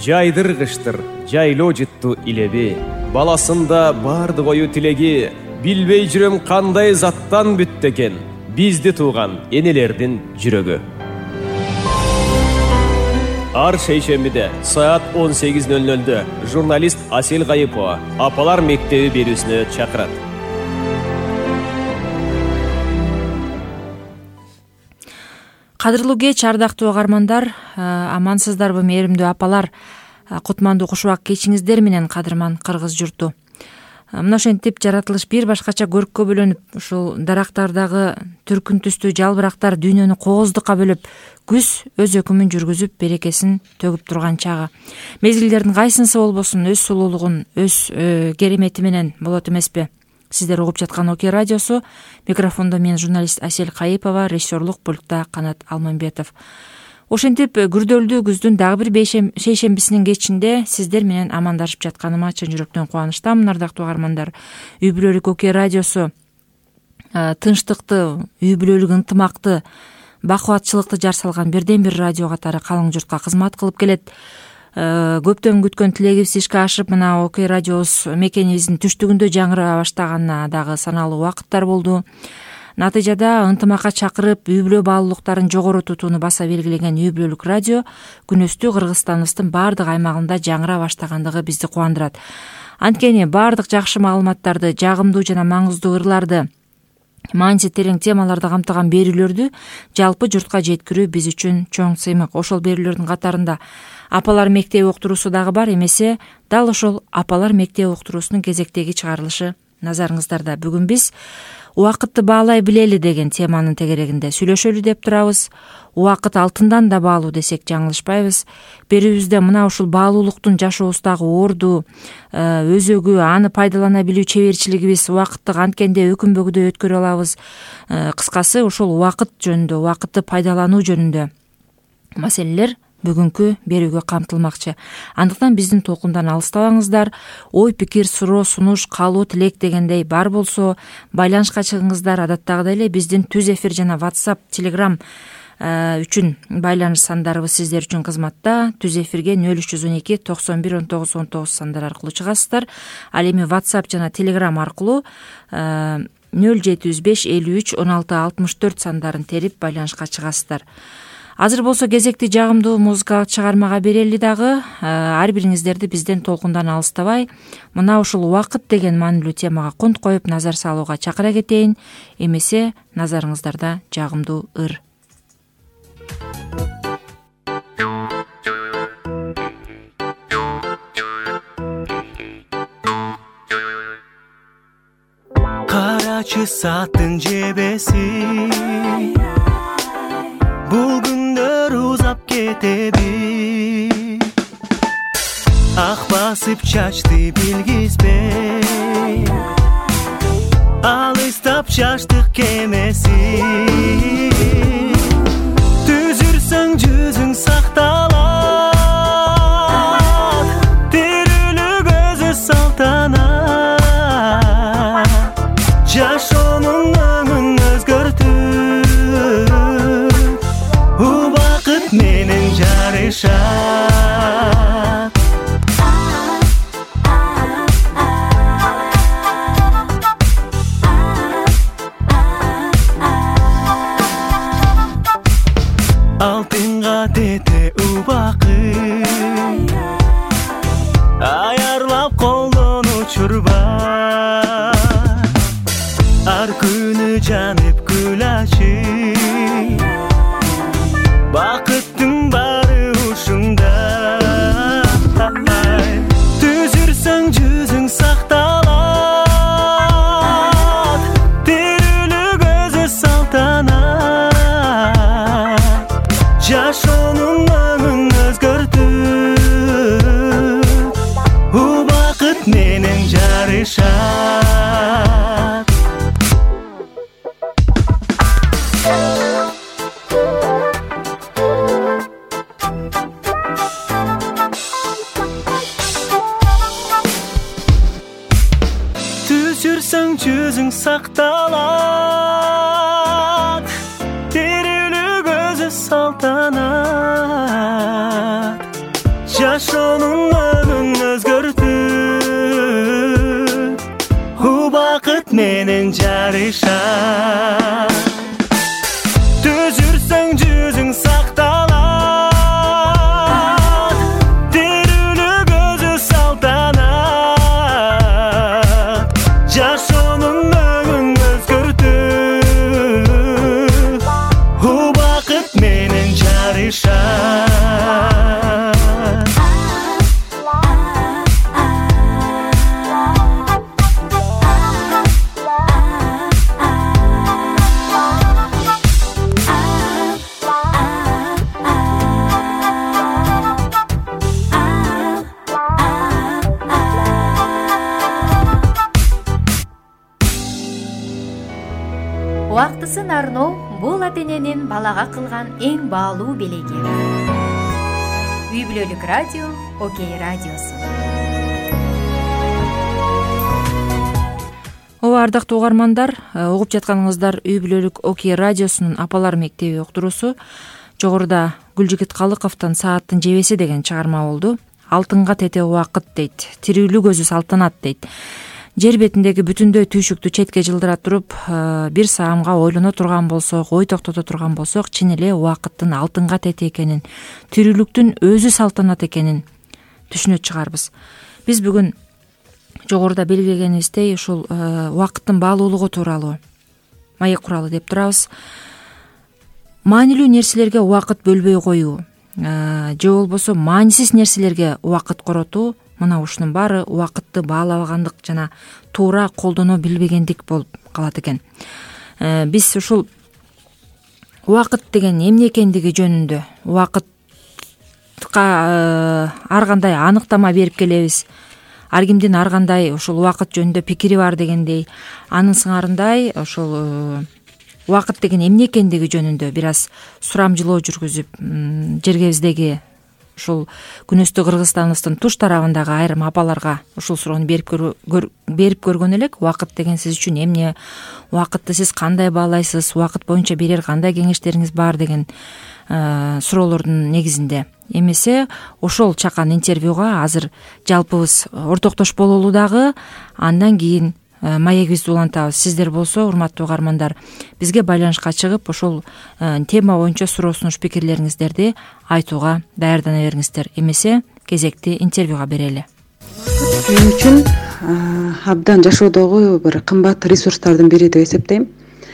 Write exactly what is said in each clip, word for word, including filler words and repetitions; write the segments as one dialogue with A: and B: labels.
A: жайдыргыштыр, жайлоо жытту илеби. Баласында бардык ою тилеги, билбей жүрөм кандай заттан бүттү экен бизди тууган энелердин жүрөгү. Ар шейшембиде саат он сегиз нөл нөлдө журналист Асель Кайыпова Апалар мектеби берүүсүнө чакырат.
B: Кадырлуу кеч, ардактуу угармандар, амансыздарбы мээримдүү апалар? Кутмандуу кушубак кечиңиздер менен кадырман кыргыз журту. Мына ошентип жаратылыш бир башкача көрккө бөлөнүп, ушул дарактардагы түркүн түстүү жалбырактар дүйнөнү кооздукка бөлүп, күз өз өкүмүн жүргүзүп, берекесин төгүп турган чагы. Мезгилдердин кайсынысы болбосун өз сулуулугун, өз керемети менен болот эмеспи? Сиздер угуп жаткан Окей радиосу, микрофондо мен журналист Асель Кайыпова, режиссерлук пультта Канат Алмамбетов. Ошентип күрдөлдүү күздүн дагы бир шейшембисинин кечинде сиздер менен амандашып жатканыма чын жүрөктөн кубанычтамын, ардактуу угармандар. Үй бүлөлүк Окей радиосу тынчтыкты, үй бүлөлүк ынтымакты, бакубатчылыкты жар салган бирден бир радио катары калың журтка кызмат кылып келет. Көптөн күткөн тилегибиз ишке ашып, мына Окей радиос мекенибиздин түштүгүндө жаңыра баштаганына дагы саналуу убакыттар болду. Натыйжада ынтымакка чакырып, үй бүлө баалуулуктарын жогору тутууну баса белгилеген үй бүлөлүк радио күнөстүү Кыргызстаныбыздын бардык аймагында жаңыра баштагандыгы бизди кубандырат. Анткени бардык жакшы маалыматтарды, жагымдуу жана маңыздуу ырларды, маанисі терең темаларды камтыган берүүлөрдү жалпы журтка жеткирүү биз үчүн чоң сыймык. Ошол берүүлөрдүн катарында Апалар мектеби уктуруусу дагы бар эмесе, дал ошол Апалар мектеби уктуруусунун кезектеги чыгарылышы назарыңыздарда. Бүгүн биз убакытты баалай билели деген теманын тегерегинде сүйлөшөлү деп турабыз. Убакыт алтындан да баалуу десек жаңылышпайбыз. Берүүбүздө мына ушул баалуулуктун жашообуздагы орду, өзөгү, аны пайдалана билүү чеберчилигибиз убакытты канткенде өкүнбөгүдөй өткөрө алабыз. Кыскасы, ушул убакыт жөнүндө, убакытты пайдалануу жөнүндө маселелер бүгүнкү берүүгө камтылмакчы. Андыктан биздин толкундан алыстабаңыздар. Ой, пикир, суроо, сунуш, каалоо, тилек дегендей бар болсо байланышка чыгыңыздар. Адаттагыдай эле биздин түз эфир жана WhatsApp, Telegram үчүн байланыш сандарыбыз сиздер үчүн кызматта. Түз эфирге нөл үч жүз он эки токсон бир он тогуз он тогуз сандар аркылуу чыгасыздар. Ал эми WhatsApp жана Telegram аркылуу нөл жети жүз беш элүү үч он алты алтымыш төрт сандарын терип байланышка чыгасыздар. Азыр болсо кезекти жагымдуу музыкалык чыгармага берели дагы. Ар бириңиздерди бизден толкундан алыстабай, мына ушул убакыт деген маанилүү темага кунт коюп назар салууга чакыра кетейин. Эмесе назарыңыздарда жагымдуу ыр.
C: Карачы сааттын жебеси бул күндөр узап кетеби, ак басып чачты билгизбей, алыстап чаштык кемеси. Түзүрсөң жүзүң сакталат, тирүүлүк өзү салтанат, жашоонун өңүн өзгөртүп убакыт менен жарышат. Алтынга тете убакыт аярлап колдон учурба, ар күнү жанып гүл ачып, бакыттын бары ушунда. Түзүрсөң жүзүң сакталат, тирүүлүк өзү салтанат, жашоонун өңүн өзгөртүп убакыт менен жарышат. Түзүрсөң жүзүң сакталат, тирүүлүк өзү салтанат, жашоо жашоонун өңүн өзгөртүп убакыт менен жарышат. Түзүрсөң жүзүң сакталат, тирүүлүк өзү салтанат. Жашоонун өңүн өзгөртүп убакыт менен жарышат.
D: Убактысын арноо бул ата-эненин балага кылган эң баалуу белеги. Үй бүлөлүк радио, Окей радиосу.
B: Ооба, ардактуу угармандар, угуп жатканыңыздар Үй бүлөлүк Окей радиосунун Апалар мектеби уктуруусу. Жогоруда Гүлжигит Калыковдон Сааттын жебеси деген чыгарма болду. Алтынга тете убакыт дейт, тирүүлүк өзү салтанат дейт. Жер бетиндеги бүтүндөй түйшүктү четке жылдыра туруп, бир саамга ойлоно турган болсок, ой токтото турган болсок, чын эле убакыттын алтынга тети экенин, тирүүлүктүн өзү салтанат экенин түшүнө чыгарбыз. Биз бүгүн жогоруда белгилегенибиздей ушул убакыттын баалуулугу тууралуу маек куралы деп турабыз. Маанилүү нерселерге убакыт бөлбөй коюу, же болбосо маанисиз нерселерге убакыт коротуу, мына ушунун баары убакытты баалабагандык жана туура колдоно билбегендик болуп калат экен. Биз ушул убакыт деген эмне экендиги жөнүндө убакытка ар кандай аныктама берип келебиз. Ар кимдин ар кандай ушул убакыт жөнүндө пикири бар дегендей, анын сыңарындай ошол убакыт деген эмне экендиги жөнүндө бир аз сурамжылоо жүргүзүп, жергебиздеги ушул күнөстүү Кыргызстаныбыздын туш тарабындагы айрым апаларга ушул суроону берип берип көргөн элек. Убакыт деген сиз үчүн эмне? Убакытты сиз кандай баалайсыз? Убакыт боюнча берер кандай кеңештериңиз бар деген суроолордун негизинде. Эмесе ошол чакан интервьюга азыр жалпыбыз ортоктош бололу дагы, андан кийин маегибизди улантабыз. Сиздер болсо, урматтуу угармандар, бизге байланышка чыгып, ошол тема боюнча суроо сунуш пикирлериңиздерди айтууга даярдана бериңиздер. Эмесе кезекти интервьюга берели.
E: Мен үчүн абдан жашоодогу бир кымбат ресурстардын бири деп эсептейм.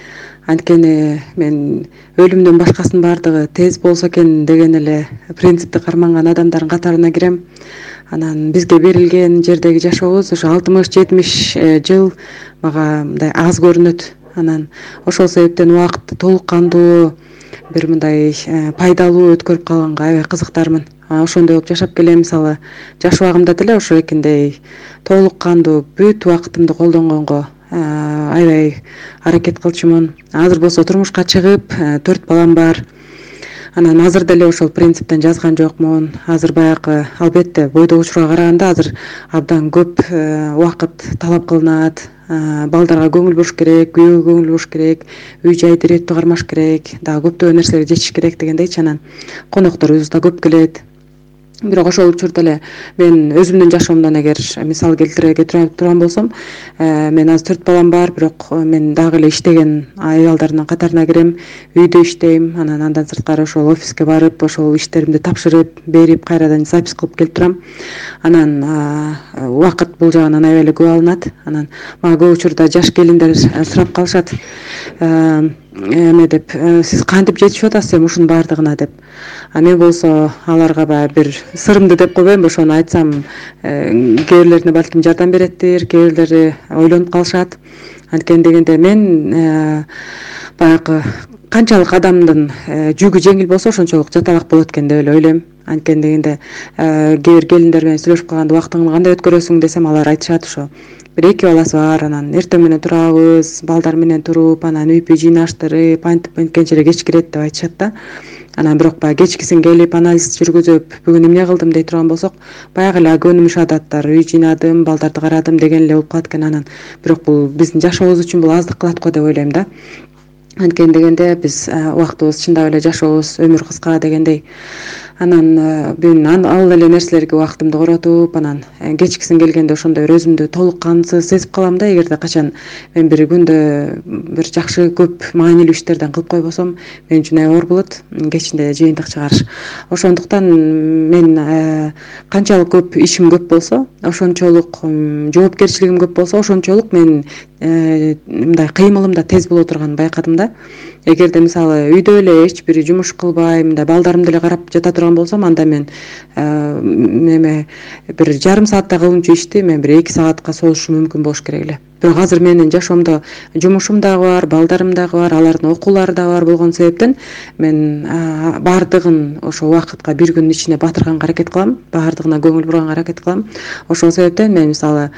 E: Анткени мен өлүмдөн башкасынын баардыгы тез болсо экен деген эле принципти карманган адамдардын катарына кирем. Анан бизге берилген жердеги жашообуз ошо алтымыш жетимиш жыл мага мындай аз көрүнөт. Анан ошол себептен убакытты толук кандуу, бир мындай пайдалуу өткөрүп калганга аябай кызыктармын. Ошондой болуп жашап келем. Мисалы, жаш убагымда деле ошо экиндей толук кандуу бүт убакытымды колдонгонго аябай аракет кылчумун. Азыр болсо турмушка чыгып, төрт балам бар. Анан азыр деле ошол принциптен жазган жокмун. Азыр баягы, албетте, бойдогу учурга караганда азыр абдан көп убакыт талап кылынат. Балдарга көңүл буруш керек, күйөөгө көңүл буруш керек, үй жайды иреттүү кармаш керек, дагы көптөгөн нерселерге жетиш керек дегендейчи. Анан конокторубуз да көп келет. Бирок ошол учурда эле мен өзүмдүн жашоомдон эгер мисал келтире турган болсом, мен азыр төрт балам бар, бирок мен дагы эле иштеген аялдардын катарына кирем, үйдө иштейм. Анан андан сырткары ошол офиске барып, ошол иштеримди тапшырып, берип, кайрадан запись кылып келип турам. Анан убакыт бул жагынан аябай эле көп алынат. Анан мага көп учурда жаш келиндер сурап калышат, эме деп, сиз кантип жетишип атасыз эми ушунун баардыгына деп. А мен болсо аларга баягы бир сырымды деп койбойм, ошону айтсам, кээ бирлерине балким жардам береттир, кээ бирлери ойлонуп калышат. Анткени дегенде мен баягы канчалык адамдын жүгү жеңил болсо ошончолук жаталак болот экен деп эле ойлойм. Анткени дегенде кээ бир келиндер менен сүйлөшүп калганда убактыңды кандай өткөрөсүң десем, алар айтышат ошо бир эки баласы бар, анан эртең менен турабыз, балдар менен туруп, анан үйпү жыйнаштырып, антип анткенче эле кеч кирет деп айтышат да. Анан бирок баягы кечкисин келип анализ жүргүзүп, бүгүн эмне кылдым дей турган болсок, баягы эле көнүмүш адаттар, үй жыйнадым, балдарды карадым деген эле болуп калат экен. Анан бирок бул биздин жашообуз үчүн бул аздык кылат го деп ойлойм да. Анткени дегенде биз убактыбыз чындап эле жашообуз өмүр кыска дегендей. Анан мен ал эле нерселерге убактымды коротуп, анан кечкисин келгенде ошондой бир өзүмдү толук кандсыз сезип калам да. Эгерде качан мен бир күндө бир жакшы көп маанилүү иштерден кылып койбосом, мен үчүн оор болот кечинде жыйынтык чыгарыш. Ошондуктан мен канчалык көп ишим көп болсо, ошончолук жоопкерчилигим көп болсо, ошончолук мен мындай кыймылым да тез боло турганын байкадым да. Эгерде мисалы үйдө эле эч бир жумуш кылбай, мындай балдарымды эле карап жата турган болсом, анда мен неме бир жарым саатта кылынчу ишти мен бир эки саатка созушум мүмкүн болуш керек эле. Бирок азыр менин жашоомдо жумушум дагы бар, балдарым дагы бар, алардын окуулары дагы бар болгон себептен мен баардыгын ошо убакытка бир күндүн ичине батырганга аракет кылам, баардыгына көңүл бурганга аракет кылам. Ошол себептен мен мисалы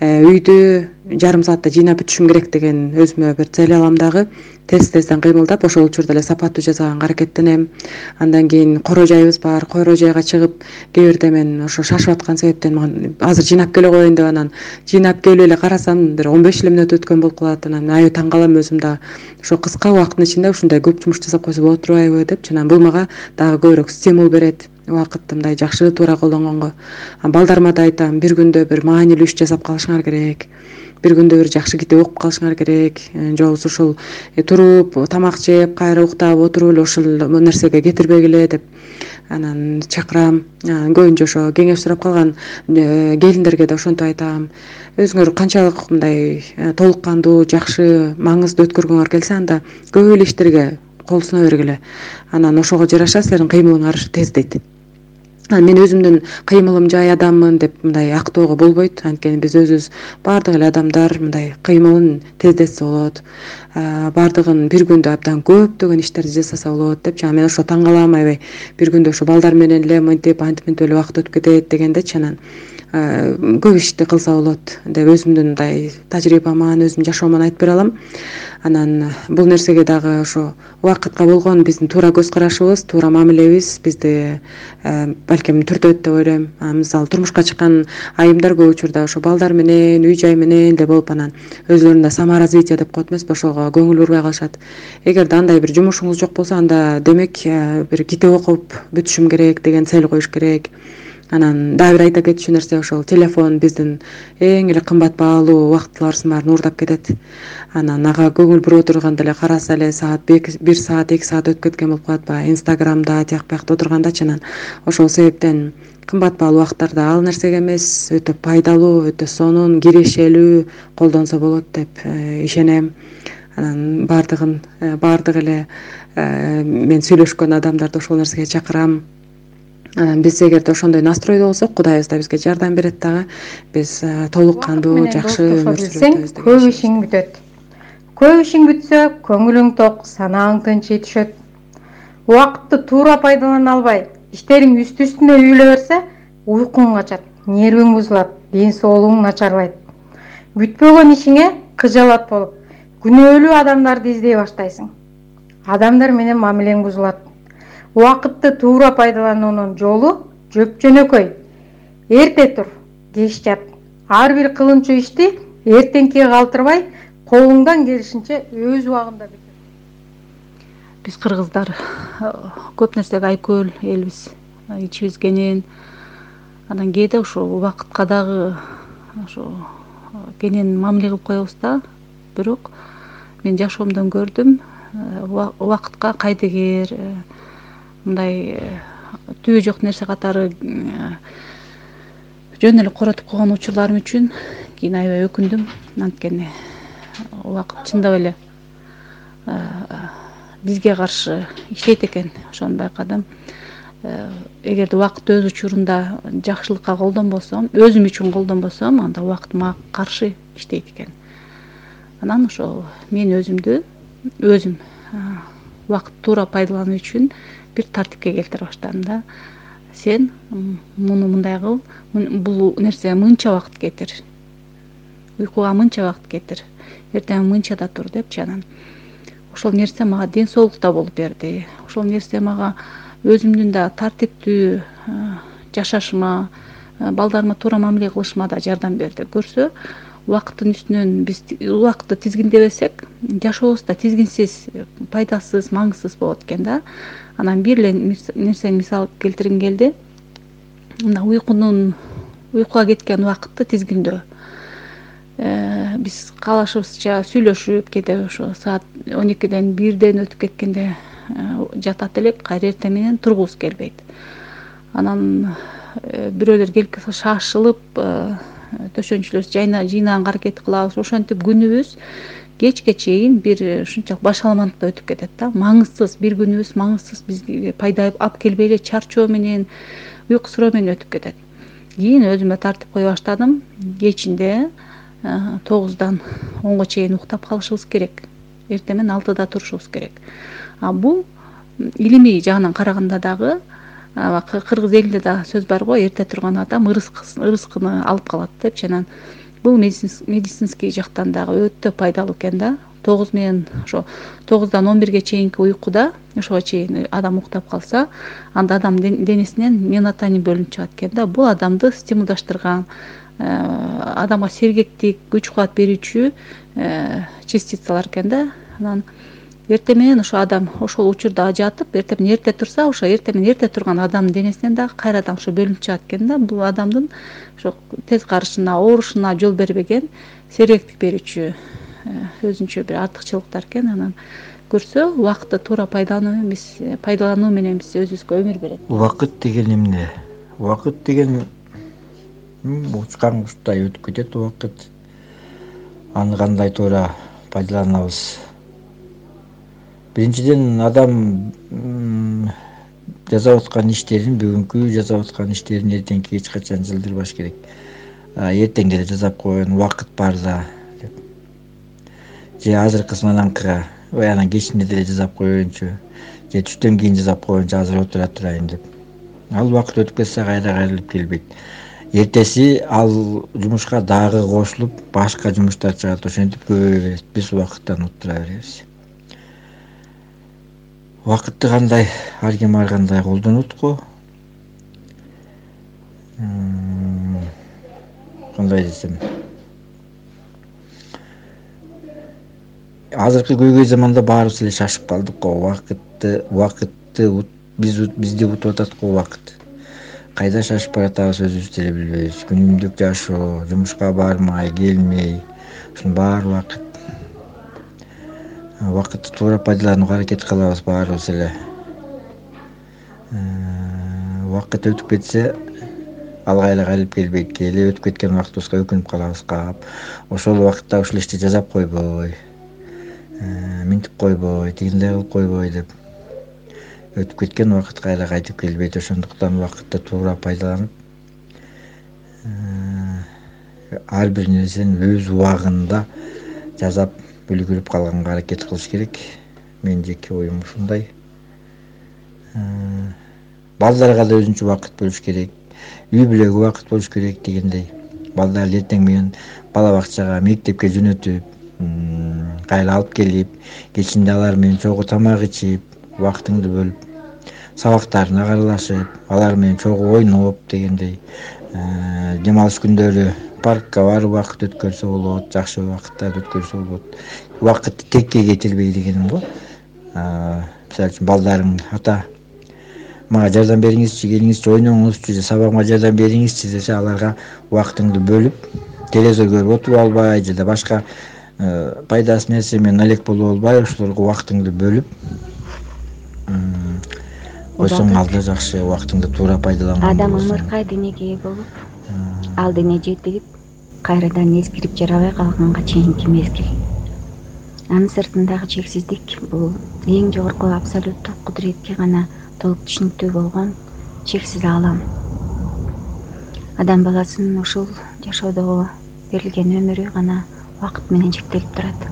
E: үйдү жарым саатта жыйнап бүтүшүм керек деген өзүмө бир цель алам дагы. Тез-тезден кыймылдап, ошол учурда эле сапаттуу жасаганга аракеттенем. Андан кийин коро жайыбыз бар, коро жайга чыгып, кээ бирде мен ошо шашып аткан себептен азыр жыйнап келе коеюн деп анан жыйнап келип эле карасам бир он беш эле мүнөт өткөн болуп калат. Анан аябай таң калам өзүм да. Ошо кыска убакыттын ичинде ушундай көп жумуш жасап койсо болот турбайбы деп, жана бул мага дагы көбүрөөк стимул берет. Убакытты мындай жакшы туура колдонгонго. Балдарыма да айтам, бир күндө бир маанилүү иш жасап калышыңар керек. Бир күндө бир жакшы китеп окуп калышыңар керек. Же болбосо ушул туруп тамак жеп, кайра уктап отуруп эле ушул нерсеге кетирбегиле деп анан чакырам. Көбүнчө ошо кеңеш сурап калган келиндерге да ошентип айтам. Өзүңөр канчалык мындай толук кандуу, жакшы, маңызды өткөргүңөр келсе, анда көп эле иштерге кол суна бергиле. Анан ошого жараша силердин кыймылыңар тездейт. Мен өзүмдүн кыймылым жай адаммын деп мындай актоого болбойт. Анткени биз өзүбүз баардык эле адамдар мындай кыймылын тездетсе болот. Баардыгын бир күндө абдан көптөгөн иштерди жасаса болот деп. Жана мен ошо таң калам, аябай бир күндө ошо балдар менен эле мынтип антип эле убакыт өтүп кетет дегендечи, анан көп ишти кылса болот деп өзүмдүн мындай тажрыйбаман, өзүмдүн жашооман айтып бере алам. Анан бул нерсеге дагы ошо убакытка болгон биздин туура көз карашыбыз, туура мамилебиз бизди балким түртөт деп ойлойм. Мисалы турмушка чыккан айымдар көп учурда ошо балдар менен, үй жай менен эле болуп, анан өзүлөрүндө саморазвитие деп коет эмеспи, ошого көңүл бурбай калышат. Эгерде андай бир жумушуңуз жок болсо, анда демек бир китеп окуп бүтүшүм керек деген цель коюш керек. Анан дагы бир айта кетчү нерсе, ошол телефон биздин эң эле кымбат баалуу убактыларыбыздын баарын уурдап кетет. Анан ага көңүл буруп отурганда эле караса эле саат бир саат, эки саат өтүп кеткен болуп калат. Баягы Инстаграмда, тияк биякта отургандачы. Анан ошол себептен кымбат баалуу убакыттарда ал нерсеге эмес, өтө пайдалуу, өтө сонун, кирешелүү колдонсо болот деп ишенем. Анан баардыгын баардык эле мен сүйлөшкөн адамдарды ошол нерсеге чакырам. Биз эгерде ошондой настройдо болсок, Кудайыбыз да бизге жардам берет дагы. Биз толук кандуу, жакшы өмүр сүрөбүз.
F: Көп ишиң бүтөт. Көп ишиң бүтсө, көңүлүң ток, санаң тынчый түшөт. Убакытты туура пайдалана албай, иштериң үстү-үстүнө үйүлө берсе, уйкуң качат, нервиң бузулат, ден соолугуң начарлайт. Бүтпөгөн ишиңе кыжалат болуп, күнөөлүү адамдарды издей баштайсың. Адамдар менен мамилең бузулат. Убакытты туура пайдалануунун жолу жөп-жөнөкөй. Эрте тур, кеч жат. Ар бир кылынчу ишти эртеңкиге калтырбай, колуңдан келишинче өз убагында бүтүр.
G: Биз кыргыздар көп нерсеге айкөл элбиз, ичибиз кенен. Анан кээде ошо убакытка дагы ошо кенен мамиле кылып коебуз да. Бирок мен жашоомдон көрдүм, убакытка кайдыгер, мындай түбү жок нерсе катары жөн эле коротуп койгон учурларым үчүн кийин аябай өкүндүм. Анткени убакыт чындап эле бизге каршы иштейт экен, ошону байкадым. Эгерде убакытты өз учурунда жакшылыкка колдонбосом, өзүм үчүн колдонбосом, анда убакыт мага каршы иштейт экен. Анан ошол мен өзүмдү өзүм убакыт туура пайдалануу үчүн бир тартипке келтире баштадым да. Сен муну мындай кыл, бул нерсе мынча убакыт кетир. Уйкуга мынча убакыт кетир. Эртең мынчада тур депчи. Анан ошол нерсе мага ден соолук да болуп берди. Ошол нерсе мага өзүмдүн да тартиптүү жашашыма, балдарыма туура мамиле кылышыма да жардам берди. Көрсө, убакыттын үстүнөн биз убакытты тизгиндебесек, жашообуз да тизгинсиз, пайдасыз, маңызсыз болот экен да. Анан бир эле нерсени мисал келтиргим келди. Мына уйкунун уйкуга кеткен убакытты тизгиндөө. Биз каалашыбызча сүйлөшүп, кээде ошо саат он экиден бирден өтүп кеткенде жатат элек, кайра эртең менен тургубуз келбейт. Анан бирөөлөр келип шашылып, төшөнчүлөрүбүз жыйнаганга аракет кылабыз. Ошентип күнүбүз кечке чейин бир ушунчалык башаламандыкта өтүп кетет да. Маңызсыз бир күнүбүз, маңызсыз бизге пайда алып келбей эле чарчоо менен, уйкусуроо менен өтүп кетет. Кийин өзүмө тартип кое баштадым. Кечинде тогуздан онго чейин уктап калышыбыз керек. Эртең менен алтыда турушубуз керек. А бул илимий жагынан караганда дагы кыргыз элинде да сөз бар го, эрте турган адам ырыскыны алып калат депчи. Анан бул медицинский жактан дагы өтө пайдалуу экен да. тогуз менен ошо тогуздан он бирге чейинки уйкуда ошого чейин адам уктап калса, анда адам денесинен мелатонин бөлүнүп чыгат экен да. Бул адамды стимулдаштырган, адамга сергектик, күч-кубат берүүчү частицалар экен да. Анан эртең менен ошо адам ошол учурда жатып, эртең менен эрте турса, ошо эртең менен эрте турган адамдын денесинен дагы кайрадан ошо бөлүнүп чыгат экен да. Бул адамдын ошо тез карышына, оорушуна жол бербеген, сергектик берүүчү өзүнчө бир артыкчылыктар экен. Анан көрсө, убакытты туура пайдалануу биз пайдалануу менен биз өзүбүзгө өмүр берет.
H: Убакыт деген эмне? Убакыт деген учкан куштай өтүп кетет убакыт. Аны кандай туура пайдаланабыз? Биринчиден, адам жасап аткан иштерин, бүгүнкү жасап аткан иштерин эртеңки эч качан жылдырбаш керек. Эртең деле жасап коеюн, убакыт барда деп. Же азыркысын ананкыга, ой анан кечинде деле жасап коеюнчу, же түштөн кийин жасап коеюнчу, азыр отура турайын деп. Ал убакыт өтүп кетсе кайра кайрылып келбейт. Эртеси ал жумушка дагы кошулуп, башка жумуштар чыгат. Ошентип көбөйө берет. Биз убакыттан утура беребиз. Убакытты кандай, ар ким ар кандай колдонот го. Кандай десем, азыркы көйгөй заманда баарыбыз эле шашып калдык го. Убакытты, убакытты биз бизди утуп атат го убакыт. Кайда шашып баратабыз өзүбүз деле билбейбиз. Күнүмдүк жашоо, жумушка бармай, келмей, ушунун баары убакыт. Убакытты туура пайдаланууга аракет кылабыз баарыбыз эле. Убакыт өтүп кетсе, ал кайра кайрылып келбейт. Келе өтүп кеткен убактыбызга өкүнүп калабыз кап. Ошол убакытта ушул ишти жасап койбой, минтип койбой, тигиндей кылып койбой деп өтүп кеткен убакыт кайра кайтып келбейт. Ошондуктан убакытты туура пайдаланып, ар бир нерсени өз убагында жасап үлгүрүп калганга аракет кылыш керек. Мен жеке оюм ушундай. Балдарга да өзүнчө убакыт бөлүш керек. Үй бүлөгө убакыт болуш керек дегендей. Балдар эртең менен бала бакчага, мектепке жөнөтүп, кайра алып келип, кечинде алар менен чогуу тамак ичип, убактыңды бөлүп, сабактарына каралашып, алар менен чогуу ойноп дегендей. Дем алыш күндөрү паркка барып убакыт өткөрсө болот, жакшы убакыттарды өткөрсө болот. Убакытты текке кетирбей дегеним го. Мисалы үчүн балдарың ата мага жардам бериңизчи, келиңизчи, ойноңузчу, же сабагыма жардам бериңизчи десе, аларга убактыңды бөлүп, телевизор көрүп отуруп албай, же да башка пайдасыз нерсе менен алек болуп албай, ошолорго убактыңды бөлүп койсоң, алда жакшы убактыңды туура пайдаланган болосуң.
I: Адам ымыркай денеге ээ болуп, ал дене жетилип, кайрадан эскирип жарабай калганга чейинки мезгил. Анын сыртындагы чексиздик бул эң жогорку абсолюттук кудуретке гана толук түшүнүктүү болгон чексиз аалам. Адам баласынын ушул жашоодогу берилген өмүрү гана убакыт менен чектелип турат.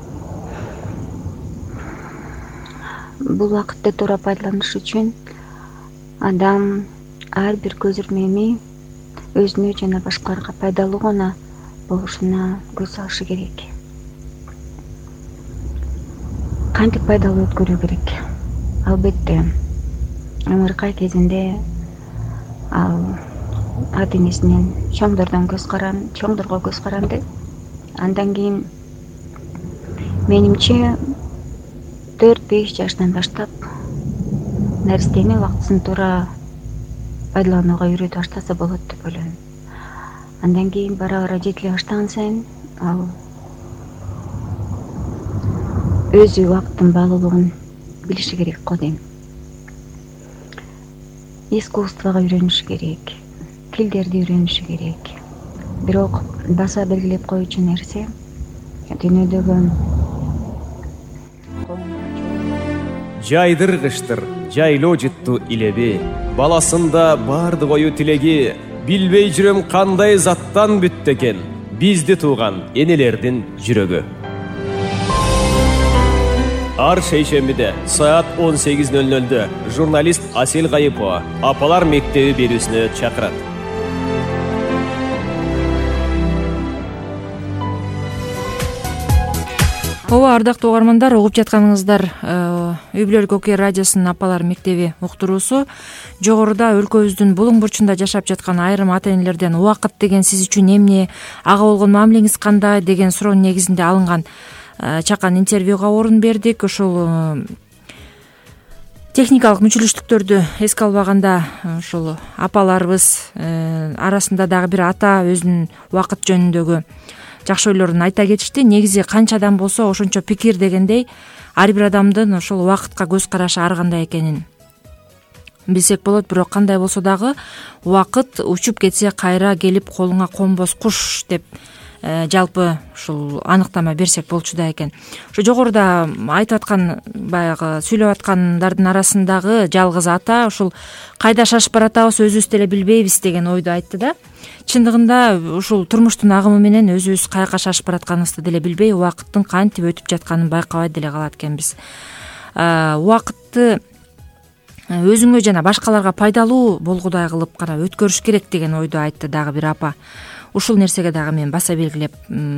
I: Бул убакытты туура пайдаланыш үчүн адам ар бир көз ирмеми өзүнө жана башкаларга пайдалуу гана болушуна көз салышы керек. Кантип пайдалуу өткөрүү керек? Албетте, ымыркай кезинде ал ата энесинен чоңдордон көз каран, чоңдорго көз каранды, Андан кийин менимче төрт беш жаштан баштап нерстени убактысын туура пайдаланууга үйрөтүп баштаса болот деп ойлойм. Андан кийин бара бара жетиле баштаган сайын ал өзү убакыттын баалуулугун билиши керек го дейм. Искусствого үйрөнүшү керек, тилдерди үйрөнүшү керек. Бирок баса белгилеп коюучу нерсе дүйнөдөгү
A: жайдыргыштыр, жайлоо жыттуу илеби, баласында бардык ою тилеги, билбей жүрөм кандай заттан бүттү экен, бизди тууган энелердин жүрөгү. Ар шейшембиде саат он сегиз ноль нольдө журналист Асел Гайыпова апалар мектеби берүүсүнө чакырат.
B: Ооба, ардактуу угармандар, угуп жатканыңыздар үй бүлөлүк окей радиосунун апалар мектеби уктуруусу. Жогоруда өлкөбүздүн булуң бурчунда жашап жаткан айрым ата энелерден убакыт деген сиз үчүн эмне, ага болгон мамилеңиз кандай деген суроонун негизинде алынган чакан интервьюга орун бердик. Ушул техникалык мүчүлүштүктөрдү эске албаганда ушул апаларыбыз арасында дагы бир ата өзүнүн убакыт жөнүндөгү жакшы ойлорун айта кетишти. Негизи канча адам болсо ошончо пикир дегендей, ар бир адамдын ошол убакытка көз карашы ар кандай экенин билсек болот. Бирок кандай болсо дагы убакыт учуп кетсе кайра келип колуңа конбос куш деп жалпы ушул аныктама берсек болчу да экен. Ошо жогоруда айтып аткан, баягы сүйлөп аткандардын арасындагы жалгыз ата ушул кайда шашып баратабыз өзүбүз деле билбейбиз деген ойду айтты да. Чындыгында ушул турмуштун агымы менен өзүбүз каяка шашып баратканыбызды деле билбей, убакыттын кантип өтүп жатканын байкабай деле калат экенбиз. Убакытты өзүңө жана башкаларга пайдалуу болгудай кылып гана өткөрүш керек деген ойду айтты дагы бир апа. Ушул нерсеге дагы мен баса белгилеп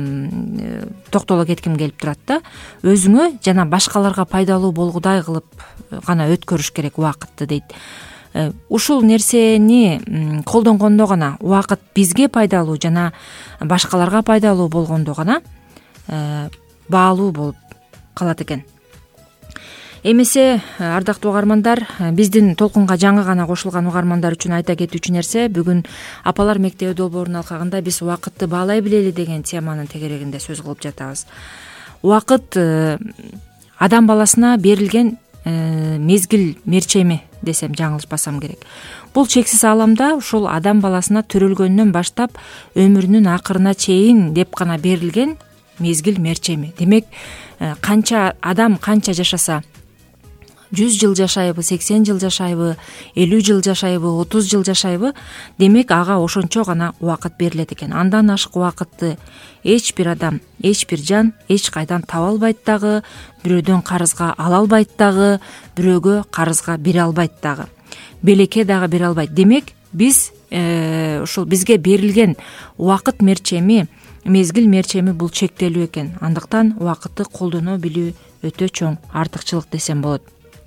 B: токтоло кетким келип турат да. Өзүңө жана башкаларга пайдалуу болгудай кылып гана өткөрүш керек убакытты дейт. Ушул нерсени колдонгондо гана убакыт бизге пайдалуу жана башкаларга пайдалуу болгондо гана баалуу болуп калат экен. Эмесе, ардактуу угармандар, биздин толкунга жаңы гана кошулган угармандар үчүн айта кетүүчү нерсе, бүгүн апалар мектеби долбоорунун алкагында биз убакытты баалай билели деген теманын тегерегинде сөз кылып жатабыз. Убакыт адам баласына берилген мезгил мерчеми десем жаңылышпасам керек. Бул чексиз аламда ушул адам баласына төрөлгөндөн баштап өмүрүнүн акырына чейин деп гана берилген мезгил мерчеми. Демек, канча адам канча жашаса, жүз жыл жашайбы, сексен жыл жашайбы, элүү жыл жашайбы, отуз жыл жашайбы, демек ага ошончо гана убакыт берилет экен. Андан ашык убакытты эч бир адам, эч бир жан эч кайдан таба албайт дагы, бирөөдөн карызга ала албайт дагы, бирөөгө карызга бере албайт дагы, белекке дагы бере албайт. Демек, биз ушул бизге берилген убакыт мерчеми, мезгил мерчеми бул чектелүү экен. Андыктан убакытты колдоно билүү өтө чоң артыкчылык десем болот.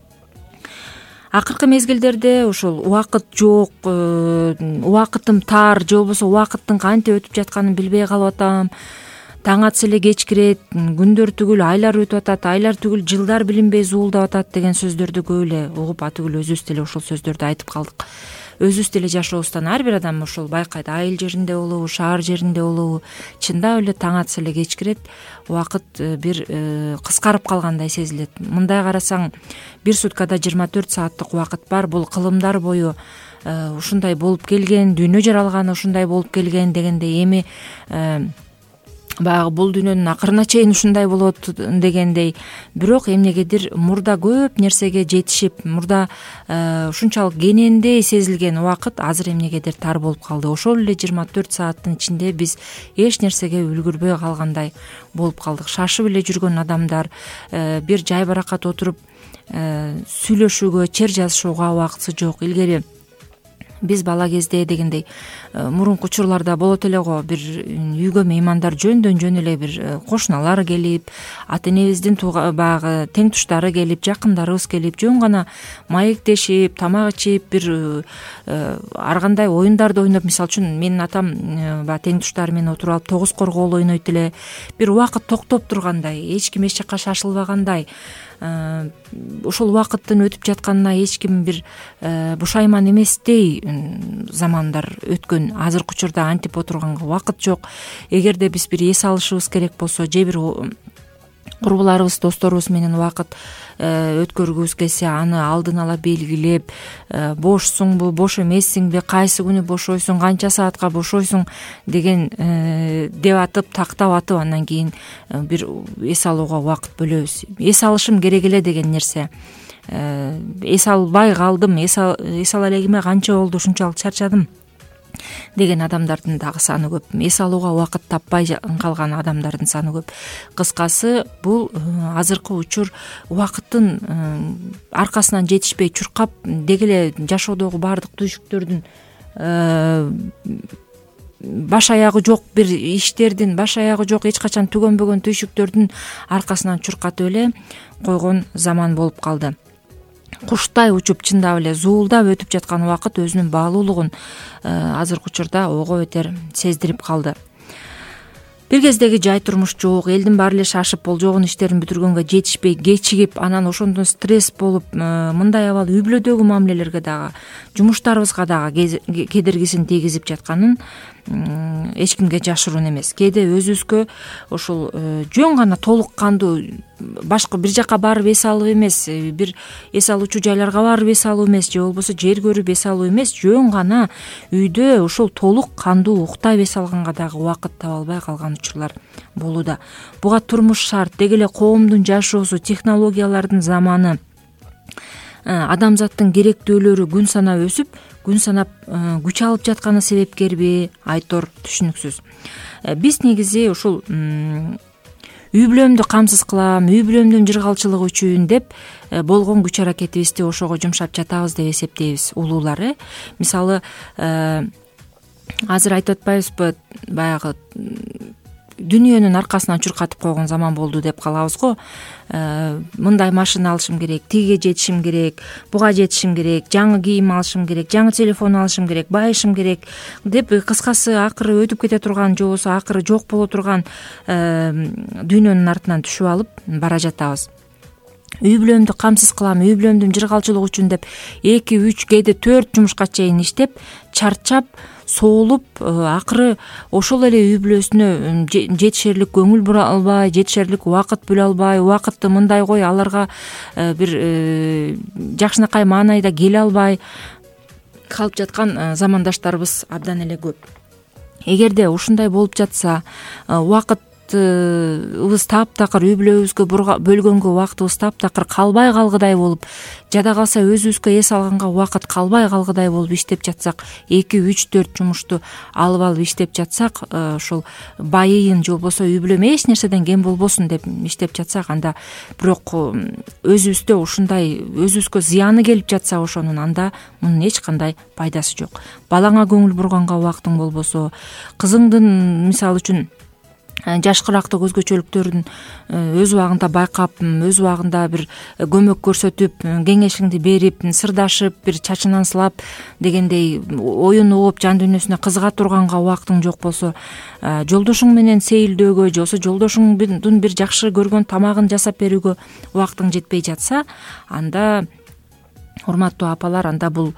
B: Акыркы мезгилдерде ушул убакыт жок, убакытым тар, же болбосо убакыттын кантип өтүп жатканын билбей калып атам. Таң атса эле кеч кирет, күндөр түгүл айлар өтүп атат, айлар түгүл жылдар билинбей зуулдап атат деген сөздөрдү көп эле угуп, атүгүл өзүбүз деле ушул сөздөрдү айтып калдык. Өзүбүз деле жашообуздан ар бир адам ушул байкайт, айыл жеринде болобу, шаар жеринде болобу, чындап эле таң атса эле кеч кирет, убакыт бир кыскарып калгандай сезилет. Мындай карасаң, бир суткада жыйырма төрт сааттык убакыт бар. Бул кылымдар бою ушундай болуп келген, дүйнө жаралганы ушундай болуп келген дегендей, эми баягы бул дүйнөнүн акырына чейин ушундай болот дегендей. Бирок эмнегедир мурда көп нерсеге жетишип, мурда ушунчалык кенендей сезилген убакыт азыр эмнегедир тар болуп калды. Ошол эле жыйырма төрт сааттын ичинде биз эч нерсеге үлгүрбөй калгандай болуп калдык. Шашып эле жүргөн адамдар бир жайбаракат отуруп сүйлөшүүгө, чер жазышууга убакытсы жок. Илгери биз бала кезде дегендей мурунку учурларда болот эле го, бир үйгө меймандар жөндөн жөн эле бир кошуналар келип, ата энебиздин баягы тең туштары келип, жакындарыбыз келип, жөн гана маектешип, тамак ичип, бир ар кандай оюндарды ойноп, мисалы үчүн менин атам баягы тең туштары менен отуруп алып тогуз коргоол ойнойт эле, бир убакыт токтоп тургандай, эч ким эч жакка шашылбагандай, ошол убакыттын өтүп жатканына эч ким бир бушайман эместей замандар өткөн. Азыркы учурда антип отурганга убакыт жок. Эгерде биз бир эс алышыбыз керек болсо, же бир курбуларыбыз, досторубуз менен убакыт өткөргүбүз келсе, аны алдын ала белгилеп, бошсуңбу, бош эмессиңби, кайсы күнү бошойсуң, канча саатка бошойсуң деген деп атып, тактап атып, андан кийин бир эс алууга убакыт бөлөбүз. Эс алышым керек эле деген нерсе. Эс албай калдым, эс ала элегиме канча болду, ушунчалык чарчадым деген адамдардын дагы саны көп. Эс алууга убакыт таппай калган адамдардын саны көп. Кыскасы, бул азыркы учур убакыттын аркасынан жетишпей чуркап, деги эле жашоодогу баардык түйшүктөрдүн, баш аягы жок бир иштердин, баш аягы жок эч качан түгөнбөгөн түйшүктөрдүн аркасынан чуркатып эле койгон заман болуп калды. Куштай учуп, чындап эле зуулдап өтүп жаткан убакыт өзүнүн баалуулугун азыркы учурда ого бетер сездирип калды. Бир кездеги жай турмуш жок, элдин баары эле шашып, болжогон иштерин бүтүргөнгө жетишпей, кечигип, анан ошондон стресс болуп, мындай абал үй бүлөдөгү мамилелерге дагы, жумуштарыбызга дагы кедергисин тийгизип жатканын эч кимге жашыруун эмес. Кээде өзүбүзгө ошол жөн гана толук кандуу башка бир жака барып эс алып эмес, бир эс алуучу жайларга барып эс алуу эмес, же болбосо жер көрүп эс алуу эмес, жөн гана үйдө ошол толук кандуу уктап эс алганга дагы убакыт таба албай калган учурлар болууда. Буга турмуш шарт, деги эле коомдун жашоосу, технологиялардын заманы, адамзаттын керектөөлөрү күн санап өсүп, күн санап күч алып жатканы себепкерби, айтор түшүнүксүз. Биз негизи ушул үй бүлөмдү камсыз кылам, үй бүлөмдүн жыргалчылыгы үчүн деп болгон күч аракетибизди ошого жумшап жатабыз деп эсептейбиз улуулар. Мисалы, азыр айтып атпайбызбы, баягы дүйнөнүн аркасынан чуркатып койгон заман болду деп калабыз го. Мындай машина алышым керек, тиге жетишим керек, буга жетишим керек, жаңы кийим алышым керек, жаңы телефон алышым керек, байышым керек деп, кыскасы акыры өтүп кете турган, же болбосо акыры жок боло турган дүйнөнүн артынан түшүп алып бара жатабыз. Үй бүлөмдү камсыз кылам, үй бүлөмдүн жыргалчылыгы үчүн деп эки, үч, кээде төрт жумушка чейин иштеп, чарчап, соолуп, акыры ошол эле үй бүлөсүнө жетишерлик көңүл бура албай, жетишерлик убакыт бөлө албай, убакытты мындай кой, аларга бир жакшынакай маанайда келе албай калып жаткан замандаштарыбыз абдан эле көп. Эгерде ушундай болуп жатса, убакыт убакытыбыз таптакыр, үй бүлөбүзгө бөлгөнгө убактыбыз таптакыр калбай калгыдай болуп, жада калса өзүбүзгө эс алганга убакыт калбай калгыдай болуп иштеп жатсак, эки, үч, төрт жумушту алып алып иштеп жатсак, ошол байыйын, же болбосо үй бүлөм эч нерседен кем болбосун деп иштеп жатсак, анда бирок өзүбүздө ушундай өзүбүзгө зыяны келип жатса, ошонун анда мунун эч кандай пайдасы жок. Балаңа көңүл бурганга убактың болбосо, кызыңдын мисалы үчүн жашкырактык өзгөчөлүктөрүн өз убагында байкап, өз убагында бир көмөк көрсөтүп, кеңешиңди берип, сырдашып, бир чачынан сылап дегендей оюн угуп, жан дүйнөсүнө кызыга турганга убактың жок болсо, жолдошуң менен сейилдөөгө, же болбосо жолдошуңдун бир жакшы көргөн тамагын жасап берүүгө убактың жетпей жатса, анда урматтуу апалар, анда бул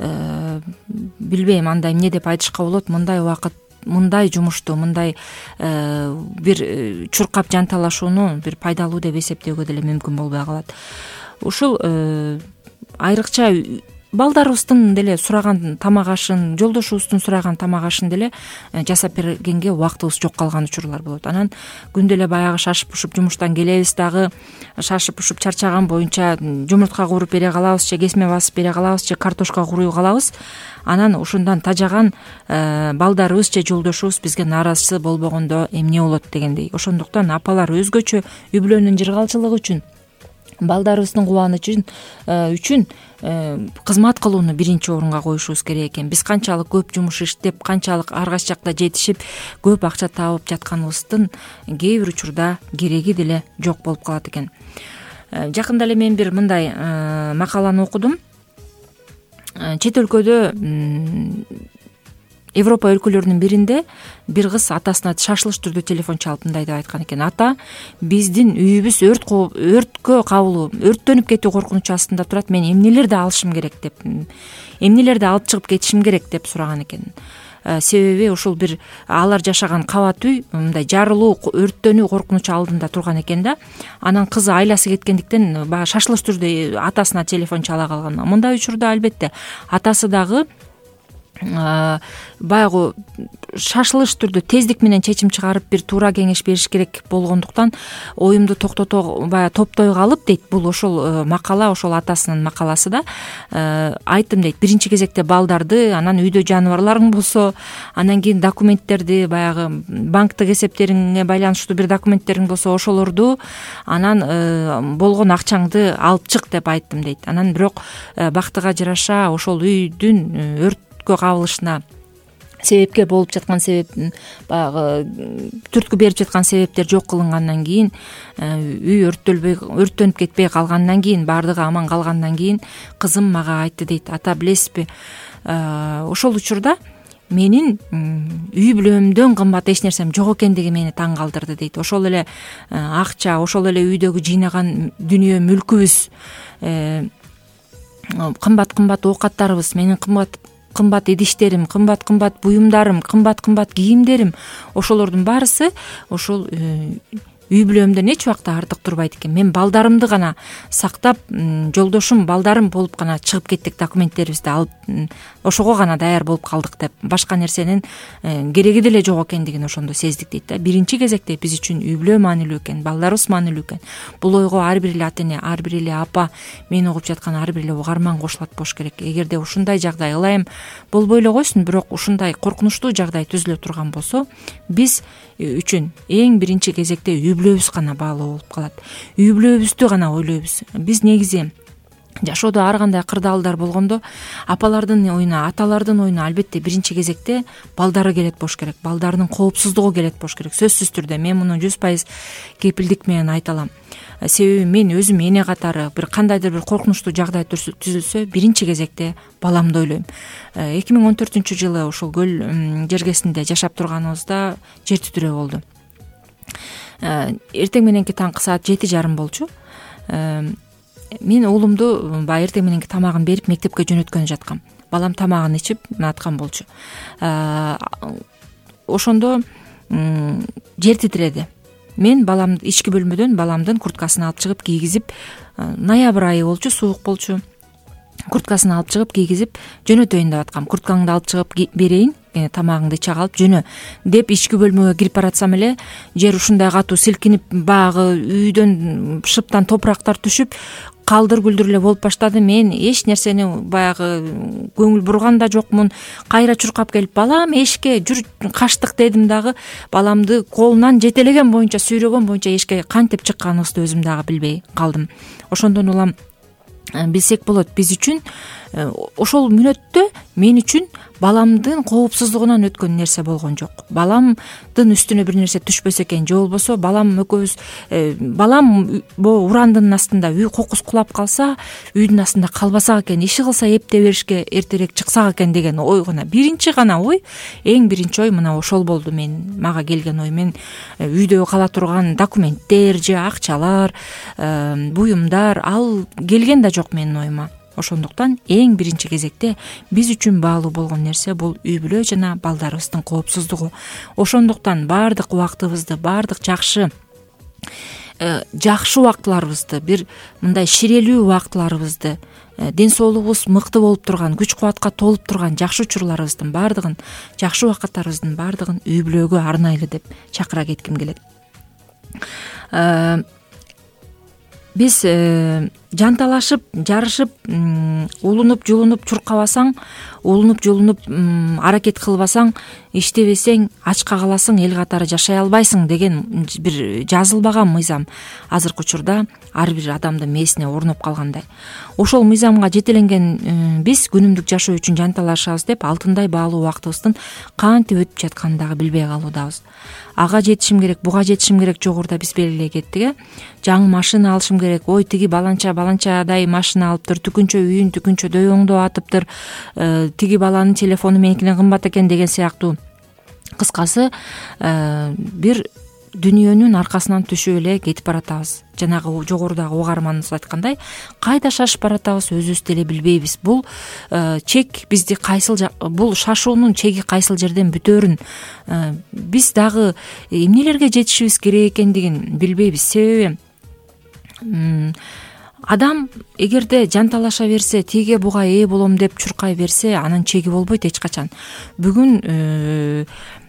B: билбейм, анда эмне деп айтышка болот, мындай убакыт, мындай жумушту, мындай бир чуркап жанталашууну бир пайдалуу деп эсептөөгө деле мүмкүн болбой калат. Ушул айрыкча балдарыбыздын деле сураган тамак ашын, жолдошубуздун сураган тамак ашын деле жасап бергенге убактыбыз жок калган учурлар болот. Анан күндө эле баягы шашып ушуп жумуштан келебиз, дагы шашып ушуп чарчаган боюнча жумуртка кууруп бере калабыз, же кесме басып бере калабыз, же картошка курой калабыз. Анан ушундан тажаган балдарыбыз же жолдошубуз бизге нааразы болбогондо эмне болот дегендей. Ошондуктан апалар өзгөчө үй бүлөнүн жыргалчылыгы үчүн, балдарыбыздын кубанычы үчүн кызмат кылууну биринчи орунга коюшубуз керек экен. Биз канчалык көп жумуш иштеп, канчалык ар кайсы жакта жетишип, көп акча таап жатканыбыздын кээ бир учурда кереги деле жок болуп калат экен. Жакында эле мен бир мындай макаланы окудум. Чет өлкөдө, Европа өлкөлөрүнүн биринде бир кыз атасына шашылыш түрдө телефон чалып мындай деп айткан экен: ата, биздин үйүбүз өрт өрткө кабылуу, өрттөнүп кетүү коркунучу астында турат, мен эмнелерди алышым керек деп, эмнелерди алып чыгып кетишим керек деп сураган экен. Себеби ушул бир алар жашаган кабат үй мындай жарылуу, өрттөнүү коркунучу алдында турган экен да. Анан кызы айласы кеткендиктен баягы шашылыш түрдө атасына телефон чала калган. Мындай учурда албетте атасы дагы баягы шашылыш түрдө тездик менен чечим чыгарып бир туура кеңеш бериш керек болгондуктан оюмду токтото баягы топтой калып дейт. Бул ошол макала, ошол атасынын макаласы да. Айттым дейт, биринчи кезекте балдарды, анан үйдө жаныбарларың болсо, анан кийин документтерди, баягы банктык эсептериңе байланыштуу бир документтериң болсо ошолорду, анан болгон акчаңды алып чык деп айттым дейт. Анан бирок бактыга жараша ошол үйдүн өрт кабылышына себепкер болуп жаткан себеп, баягы түрткү берип жаткан себептер жок кылынгандан кийин, үй өрттөлбөй, өрттөнүп кетпей калгандан кийин, баардыгы аман калгандан кийин кызым мага айтты дейт: ата, билесизби, ошол учурда менин үй бүлөмдөн кымбат эч нерсем жок экендиги мени таң калтырды дейт. Ошол эле акча, ошол эле үйдөгү жыйнаган дүнүйө мүлкүбүз, кымбат-кымбат оокаттарыбыз, менин кымбат кымбат идиштерим, кымбат-кымбат буюмдарым, кымбат-кымбат кийимдерим, ошолордун баарысы ошол үй бүлөмдөн эч убакта артык турбайт экен. Мен балдарымды гана сактап, жолдошум, балдарым болуп гана чыгып кеттик, документтерибизди алып, ошого гана даяр болуп калдык деп, башка нерсенин кереги деле жок экендигин ошондо сездик дейт да. Биринчи кезекте биз үчүн үй бүлө маанилүү экен, балдарыбыз маанилүү экен. Бул ойго ар бир эле ата эне, ар бир эле апа, мени угуп жаткан ар бир эле угарман кошулат болуш керек. Эгерде ушундай жагдай ылайым болбой эле койсун, бирок ушундай коркунучтуу жагдай түзүлө турган болсо, биз үчүн эң биринчи кезекте үй бүлөбүз гана баалуу болуп калат. Үй бүлөбүздү гана ойлойбуз. Биз негизи жашоодо ар кандай кырдаалдар болгондо апалардын оюна, аталардын оюна албетте биринчи кезекте балдары келет болуш керек, балдарынын коопсуздугу келет болуш керек. Сөзсүз түрдө мен муну жүз пайыз кепилдик менен айта алам. Себеби мен өзүм эне катары бир кандайдыр бир коркунучтуу жагдай түзүлсө, биринчи кезекте баламды ойлойм. эки миң он төртүнчү жылы ушул көл жергесинде жашап турганыбызда жер титирөө болду. Эртең мененки таңкы саат жети жарым болчу. Мен уулумду баягы эртең мененки тамагын берип мектепке жөнөткөнү жаткам. Балам тамагын ичип аткан болчу. Ошондо жер титиреди. Мен балам ички бөлмөдөн баламдын курткасын алып чыгып кийгизип, ноябрь айы болчу, суук болчу. Курткасын алып чыгып кийгизип жөнөтөйүн деп аткам. Курткаңды алып чыгып берейин, тамагыңды иче калып жөнө деп ички бөлмөгө кирип баратсам эле жер ушундай катуу силкинип, баягы үйдөн шыптан топурактар түшүп, калдыр-гүлдүр эле болуп баштады. Мен эч нерсени баягы көңүл бурган да жокмун. Кайра чуркап келип, балам эшикке жүр, качтык дедим дагы, баламды колунан жетелеген боюнча, сүйрөгөн боюнча эшикке кантип чыкканыбызды өзүм дагы билбей калдым. Ошондон улам билсек болот, биз үчүн ошол мүнөттө мен үчүн баламдын коопсуздугунан өткөн нерсе болгон жок. Баламдын үстүнө бир нерсе түшпөсө экен, же болбосо балам экөөбүз, балам бо урандын астында үй кокус кулап калса, үйдүн астында калбасак экен, иши кылса эптеп беришке эртерээк чыксак экен деген ой гана, биринчи гана ой, эң биринчи ой мына ошол болду. Мен мага келген ой, мен үйдө кала турган документтер же акчалар, буюмдар ал келген да жок менин оюма. Ошондуктан эң биринчи кезекте биз үчүн баалуу болгон нерсе бул үй бүлө жана балдарыбыздын коопсуздугу. Ошондуктан баардык убактыбызды, баардык жакшы жакшы убактыларыбызды, бир мындай ширелүү убактыларыбызды, ден соолугубуз мыкты болуп турган, күч кубатка толуп турган жакшы учурларыбыздын баардыгын, жакшы убакыттарыбыздын баардыгын үй бүлөгө арнайлы деп чакыра кетким келет. Биз жанталашып жарышып улунуп жулунуп чуркабасаң, улунуп жулунуп аракет кылбасаң, иштебесең ачка каласың, эл катары жашай албайсың деген бир жазылбаган мыйзам азыркы учурда ар бир адамдын мээсине орноп калгандай. Ошол мыйзамга жетеленген биз күнүмдүк жашоо үчүн жанталашабыз деп алтындай баалуу убактыбыздын кантип өтүп жатканын дагы билбей калуудабыз. Ага жетишим керек, буга жетишим керек жогоруда биз белгилей кеттик э. Жаңы машина алышым керек, ой тиги баланча баланчадай машина алыптыр, түкүнчө үйүн түкүнчө дөйөңдөп атыптыр, тиги баланын телефону меникинен кымбат экен деген сыяктуу. Кыскасы бир дүнүйөнүн аркасынан түшүп эле кетип баратабыз. Жанагы жогорудагы угарманыбыз айткандай, кайда шашып баратабыз өзүбүз деле билбейбиз. Бул чек бизди кайсыл, бул шашуунун чеги кайсыл жерден бүтөөрүн биз дагы эмнелерге жетишибиз керек экендигин билбейбиз. Себеби адам эгерде жанталаша берсе, тиге буга ээ болом деп чуркай берсе, анын чеги болбойт эч качан. Бүгүн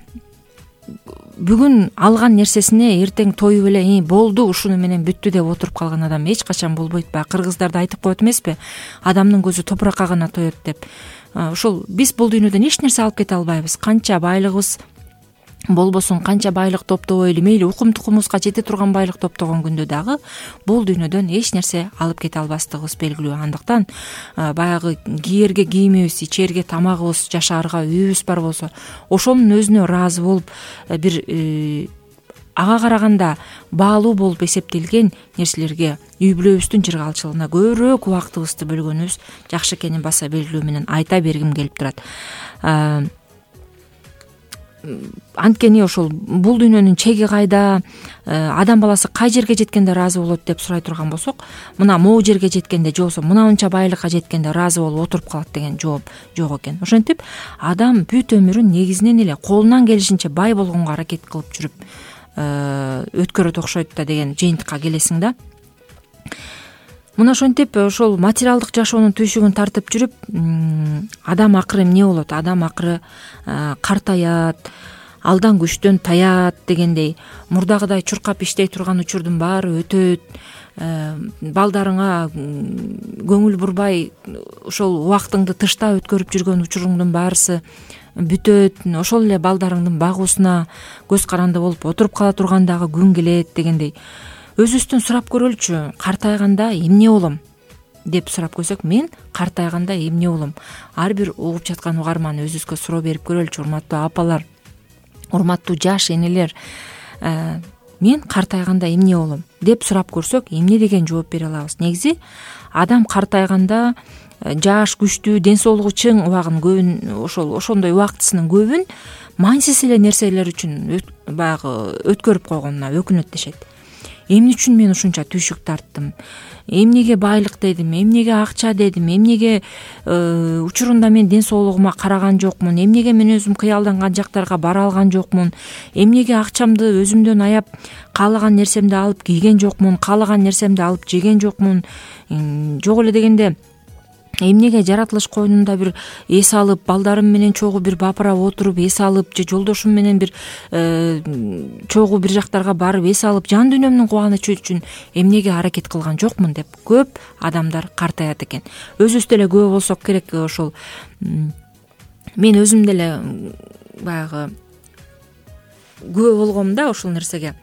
B: бүгүн алган нерсесине эртең тоюп эле болду, ушуну менен бүттү деп отуруп калган адам эч качан болбойт. Баягы кыргыздарда айтып коет эмеспи, адамдын көзү топуракка гана тоет деп. Ошол биз бул дүйнөдөн эч нерсе алып кете албайбыз. Канча байлыгыбыз болбосун, канча байлык топтобойлу, мейли укум тукумубузга жете турган байлык топтогон күндө дагы бул дүйнөдөн эч нерсе алып кете албастыгыбыз белгилүү. Андыктан баягы кийерге кийимибиз, ичерге тамагыбыз, жашаарга үйүбүз бар болсо, ошонун өзүнө ыраазы болуп, бир ага караганда баалуу болуп эсептелген нерселерге, үй бүлөбүздүн жыргалчылыгына көбүрөөк убактыбызды бөлгөнүбүз жакшы экенин баса белгилөө менен айта бергим келип турат. Анткени ошол бул дүйнөнүн чеги кайда, адам баласы кай жерге жеткенде ыраазы болот деп сурай турган болсок, мына могу жерге жеткенде же болбосо мынанча байлыкка жеткенде ыраазы болуп отуруп калат деген жооп жок экен. Ошентип адам бүт өмүрүн негизинен эле колунан келишинче бай болгонго аракет кылып жүрүп өткөрөт окшойт да деген жыйынтыкка келесиң да. Мына ошентип ошол материалдык жашоонун түйшүгүн тартып жүрүп, адам акыры эмне болот? Адам акыры картаят, алдан күчтөн таят дегендей, мурдагыдай чуркап иштей турган учурдун баары өтөт. Балдарыңа көңүл бурбай ошол убактыңды тышта өткөрүп жүргөн учуруңдун баарысы бүтөт. Ошол эле балдарыңдын багуусуна көз каранды болуп отуруп кала турган дагы күн келет дегендей. Өзүбүздөн сурап көрөлүчү, картайганда эмне болом деп сурап көрсөк, мен картайганда эмне болом? Ар бир угуп жаткан угарман өзүбүзгө суроо берип көрөлүчү, урматтуу апалар, урматтуу жаш энелер. Мен картайганда эмне болом деп сурап көрсөк, эмне деген жооп бере алабыз? Негизи адам картайганда жаш, күчтүү, ден соолугу чың убагын көбүн, ошол ошондой убактысынын көбүн маанисиз эле нерселер үчүн баягы өткөрүп койгонуна өкүнөт дешет. Эмне үчүн мен ушунча түйшүк тарттым? Эмнеге байлык дедим? Эмнеге акча дедим? Эмнеге учурунда мен ден соолугума караган жокмун? Эмнеге мен өзүм кыялданган жактарга бара алган жокмун? Эмнеге акчамды өзүмдөн аяп каалаган нерсемди алып кийген жокмун? Каалаган нерсемди алып жеген жокмун? Жок эле дегенде эмнеге жаратылыш койнунда бир эс алып, балдарым менен чогуу бир бапырап отуруп эс алып, же жолдошум менен бир чогуу бир жактарга барып эс алып, жан дүйнөмдүн кубанычы үчүн эмнеге аракет кылган жокмун деп көп адамдар картаят экен. Өзүбүз деле күбө болсок керек. Ошол мен өзүм деле баягы күбө болгом да ушул нерсеге.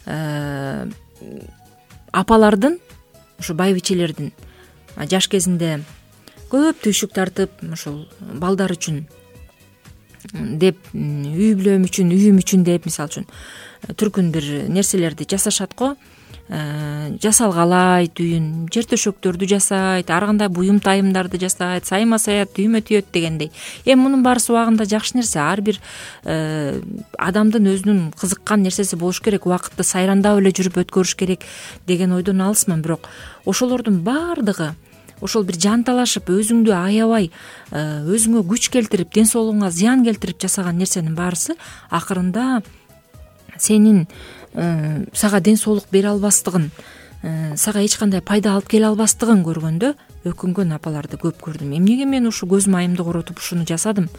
B: Апалардын, ушу байбичелердин жаш кезинде көп түйшүк тартып, ошол балдар үчүн деп, үй бүлөм үчүн, үйүм үчүн деп, мисалы үчүн түркүн бир нерселерди жасашат го. Жасалгалайт үйүн, жер төшөктөрдү жасайт, ар кандай буюм тайымдарды жасайт, сайма саят, үймө түйөт дегендей. Эми мунун баарысы убагында жакшы нерсе. Ар бир адамдын өзүнүн кызыккан нерсеси болуш керек, убакытты сайрандап эле жүрүп өткөрүш керек деген ойдон алысмын. Бирок ошолордун баардыгы ошол бир жанталашып, өзүңдү аябай, өзүңө күч келтирип, ден соолугуңа зыян келтирип жасаган нерсенин баарысы акырында сенин сага ден соолук бере албастыгын, сага эч кандай пайда алып келе албастыгын көргөндө өкүнгөн апаларды көп көрдүм. Эмнеге мен ушу көз майымды коротуп ушуну жасадым?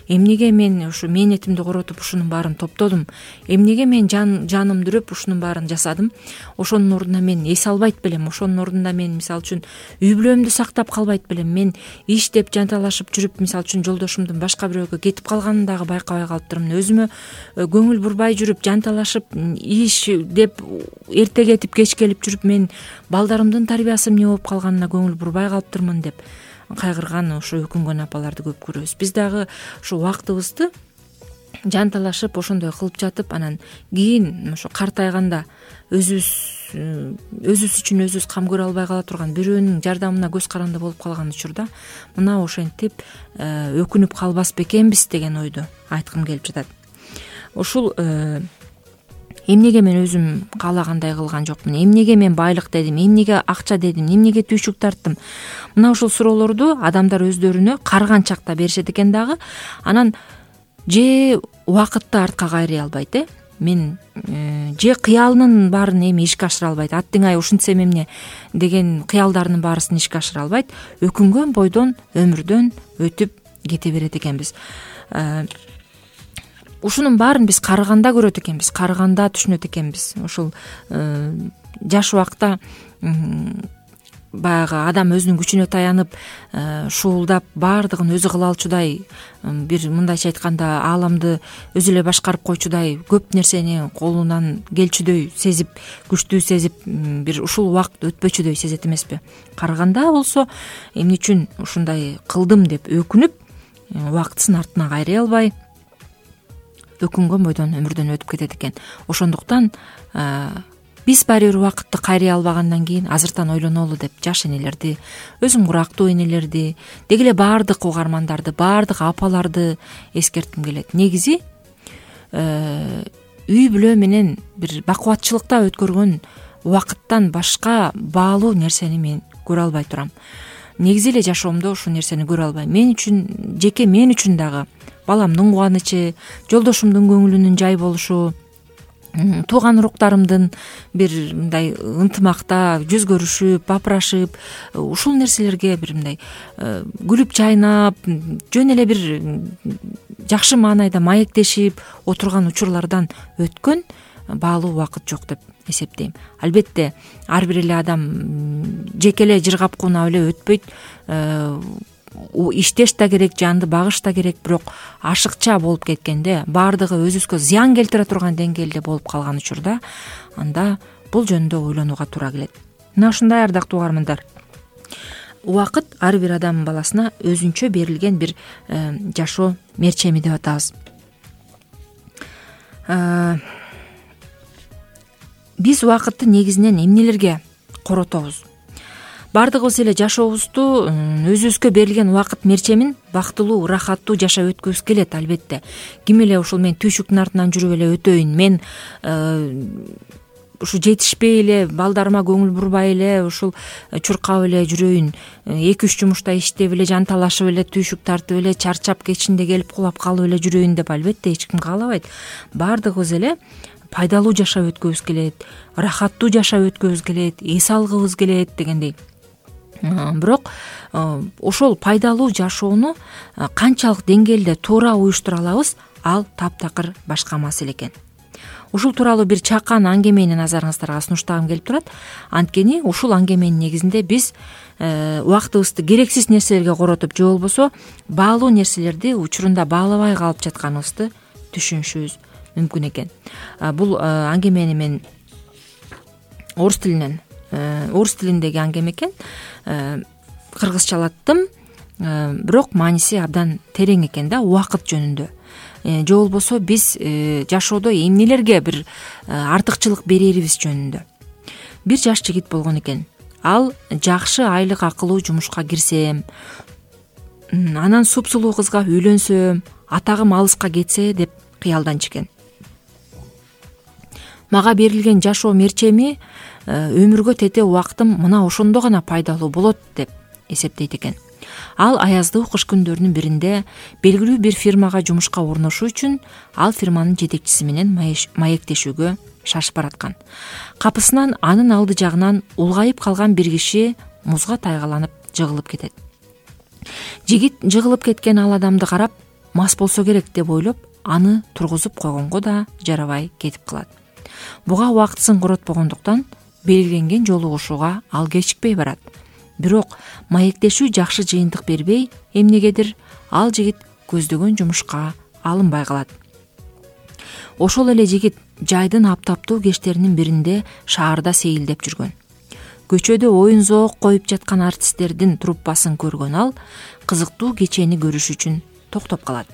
B: эмнеге мен ушу мээнетимди коротуп ушунун баарын топтодум, эмнеге мен жан жанымды үрүп ушунун баарын жасадым, ошонун ордуна мен эс албайт белем, ошонун ордуна мен мисалы үчүн үй бүлөмдү сактап калбайт белем, мен иштеп жанталашып жүрүп мисалы үчүн жолдошумдун башка бирөөгө кетип калганын дагы байкабай калыптырмын, өзүмө көңүл бурбай жүрүп жанталашып иш деп эрте кетип кеч келип жүрүп мен балдарымдын тарбиясы эмне болуп калганына көңүл бурбай калыптырмын деп кайгырган, ошо өкүнгөн апаларды көп көрөбүз. Биз дагы ушу убактыбызды жанталашып ошондой кылып жатып, анан кийин ошо картайганда өзүбүз өзүбүз үчүн өзүбүз кам көрө албай кала турган, бирөөнүн жардамына көз каранды болуп калган учурда мына ошентип өкүнүп калбас бекенбиз деген ойду айткым келип жатат. Ушул эмнеге мен өзүм каалагандай кылган жокмун, эмнеге мен байлык дедим, эмнеге акча дедим, эмнеге түйшүк тарттым, мына ушул суроолорду адамдар өздөрүнө карыган чакта беришет экен дагы. Анан же убакытты артка кайрый албайт, э мен же кыялынын баарын эми ишке ашыра албайт, аттиң ай ушинтсем эмне деген кыялдарынын баарысын ишке ашыра албайт, өкүнгөн бойдон өмүрдөн өтүп кете берет экенбиз. Ушунун баарын биз карыганда көрөт экенбиз, карыганда түшүнөт экенбиз. Ушул жаш убакта баягы адам өзүнүн күчүнө таянып, шуулдап, баардыгын өзү кыла алчудай, бир мындайча айтканда ааламды өзү эле башкарып койчудай, көп нерсени колунан келчүдөй сезип, күчтүү сезип, бир ушул убакыт өтпөчүдөй сезет эмеспи? Карыганда болсо эмне үчүн ушундай кылдым деп өкүнүп, убактысын артына кайрый албай, өкүнгөн бойдон өмүрдөн өтүп кетет экен. Ошондуктан биз баары бир убакытты кайрый албагандан кийин азыртан ойлонолу деп жаш энелерди, өзүм курактуу энелерди, деги эле баардык угармандарды, баардык апаларды эскертким келет. Негизи үй бүлө менен бир бакубатчылыкта өткөргөн убакыттан башка баалуу нерсени мен көрө албай турам. Негизи эле жашоомдо ушул нерсени көрө албайм. Мен үчүн, жеке мен үчүн дагы баламдын кубанычы, жолдошумдун көңүлүнүн жай болушу, тууган уруктарымдын бир мындай ынтымакта жүз көрүшүп, бапырашып, ушул нерселерге бир мындай күлүп жайнап, жөн эле бир жакшы маанайда маектешип отурган учурлардан өткөн баалуу убакыт жок деп эсептейм. Албетте ар бир эле адам жеке эле жыргап куунап эле өтпөйт, иштеш да керек, жанды багыш да керек, бирок ашыкча болуп кеткенде, баардыгы өзүбүзгө зыян келтире турган деңгээлде болуп калган учурда, анда бул жөнүндө ойлонууга туура келет. Мына ушундай ардактуу угармандар, убакыт ар бир адам баласына өзүнчө берилген бир жашоо мерчеми деп атабыз. Биз убакытты негизинен эмнелерге коротобуз? Баардыгыбыз эле жашообузду өзүбүзгө берилген убакыт мерчемин бактылуу, ырахаттуу жашап өткүбүз келет, албетте. Ким эле ушул мен түйшүктүн артынан жүрүп эле өтөйүн, мен ушу жетишпей эле, балдарыма көңүл бурбай эле, ушул чуркап эле жүрөйүн, эки үч жумушта иштеп эле, жанталашып эле, түйшүк тартып эле, чарчап кечинде келип кулап калып эле жүрөйүн деп албетте эч ким каалабайт. Баардыгыбыз эле пайдалуу жашап өткүбүз келет, ырахаттуу жашап өткүбүз келет, эс алгыбыз келет дегендей. Бирок ошол пайдалуу жашоону канчалык деңгээлде туура уюштура алабыз, ал таптакыр башка маселе экен. Ушул тууралуу бир чакан аңгемени назарыңыздарга сунуштагым келип турат. Анткени ушул аңгеменин негизинде биз убактыбызды керексиз нерселерге коротуп, же болбосо баалуу нерселерди учурунда баалабай калып жатканыбызды түшүнүшүбүз мүмкүн экен. Бул аңгемени мен орус тилинен орус тилиндеги аңгеме экен, кыргызчалаттым, бирок мааниси абдан терең экен да, убакыт жөнүндө. Же болбосо биз жашоодо эмнелерге бир артыкчылык берерибиз жөнүндө. Бир жаш жигит болгон экен. Ал жакшы айлык акылуу жумушка кирсем, анан супсулуу кызга үйлөнсөм, атагым алыска кетсе деп кыялданчу экен. Мага берилген жашоо мерчеми, өмүргө тете убактым мына ошондо гана пайдалуу болот деп эсептейт экен. Ал аяздуу кыш күндөрүнүн биринде белгилүү бир фирмага жумушка орношуу үчүн ал фирманын жетекчиси менен маектешүүгө шашып бараткан. Капысынан анын алды жагынан улгайып калган бир киши музга тайгаланып жыгылып кетет. Жигит жыгылып кеткен ал адамды карап, мас болсо керек деп ойлоп аны тургузуп койгонго да жарабай кетип калат. Буга убактысын коротпогондуктан белгиленген жолу угушууга ал кечикпей барат. Бирок маектешүү жакшы жыйынтык бербей, эмнегедир ал жигит көздөгөн жумушка алынбай калат. Ошол эле жигит жайдын аптаптуу кечтеринин биринде шаарда сейилдеп жүргөн. Көчөдө оюн зоок коюп жаткан артисттердин труппасын көргөн ал кызыктуу кечени көрүш үчүн токтоп калат.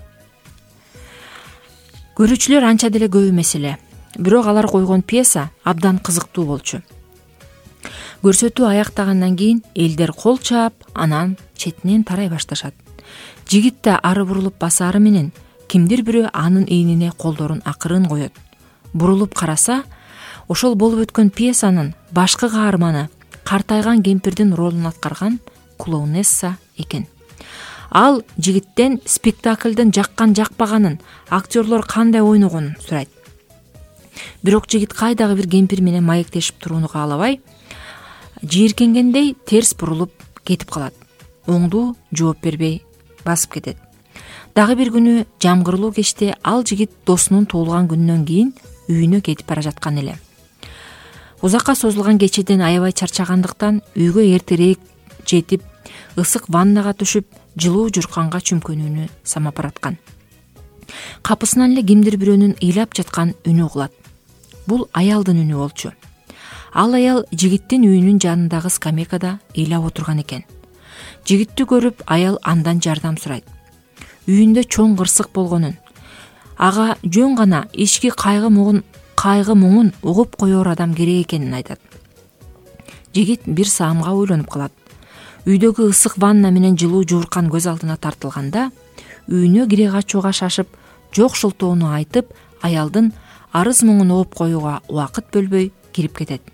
B: Көрүүчүлөр анча деле көп эмес эле, бирок алар койгон пьеса абдан кызыктуу болчу. Көрсөтүү аяктагандан кийин элдер кол чаап, анан четинен тарай башташат. Жигит да ары бурулуп басары менен кимдир бирөө анын ийнине колдорун акырын коет. Бурулуп караса, ошол болуп өткөн пьесанын башкы каарманы картайган кемпирдин ролун аткарган клоунесса экен. Ал жигиттен спектаклдын жаккан жакпаганын, актерлор кандай ойногонун сурайт. Бирок жигит кайдагы бир кемпир менен маектешип турууну каалабай, жийиркенгендей терс бурулуп кетип калат. Оңдуу жооп бербей басып кетет. Дагы бир күнү жамгырлуу кечте ал жигит досунун туулган күнүнөн кийин үйүнө кетип бара жаткан эле. Узакка созулган кечеден аябай чарчагандыктан үйгө эртерээк жетип, ысык ваннага түшүп, жылуу журканга чүмкөнүүнү самап бараткан. Капысынан эле кимдир бирөөнүн ыйлап жаткан үнү угулат. Бул аялдын үнү болчу. Ал аял жигиттин үйүнүн жанындагы скамейкада ыйлап отурган экен. Жигитти көрүп, аял андан жардам сурайт. Үйүндө чоң кырсык болгонун, ага жөн гана ички кайгы муңун кайгы муңун угуп коёр адам керек экенин айтат. Жигит бир саамга ойлонуп калат. Үйдөгү ысык ванна менен жылуу жууркан көз алдына тартылганда, үйүнө кире качууга шашып, жокшултоону айтып, аялдын арыз муңун угуп коюуга убакыт бөлбөй кирип кетет.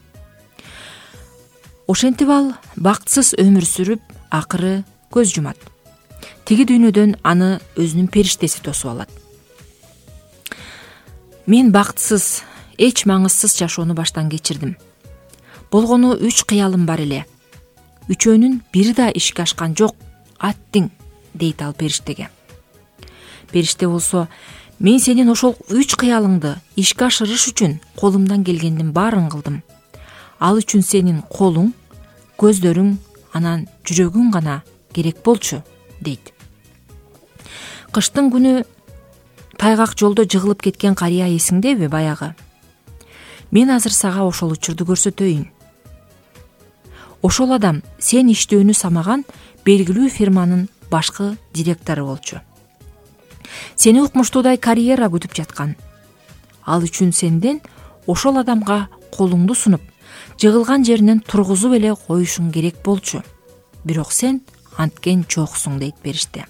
B: Ошентип ал бактысыз өмүр сүрүп, акыры көз жумат. Тиги дүйнөдөн аны өзүнүн периштеси тосуп алат. Мен бактысыз, эч маңызсыз жашоону баштан кечирдим. Болгону үч кыялым бар эле. Үчөөнүн бири да ишке ашкан жок. Аттиң, дейт ал периштеге. Периште болсо, мен сенин ошол үч кыялыңды ишке ашырыш үчүн колумдан келгендин баарын кылдым. Ал үчүн сенин колуң, көздөрүң, анан жүрөгүң гана керек болчу, дейт. Кыштын күнү тайгак жолдо жыгылып кеткен карыя эсиңдеби баягы? Мен азыр сага ошол учурду көрсөтөйүн. Ошол адам сен иштөөнү самаган белгилүү фирманын башкы директору болчу. Сени укмуштуудай карьера күтүп жаткан. Ал үчүн сенден ошол адамга колуңду сунуп, жыгылган жеринен тургузуп эле коюшуң керек болчу. Бирок сен анткен жоксуң, дейт периште.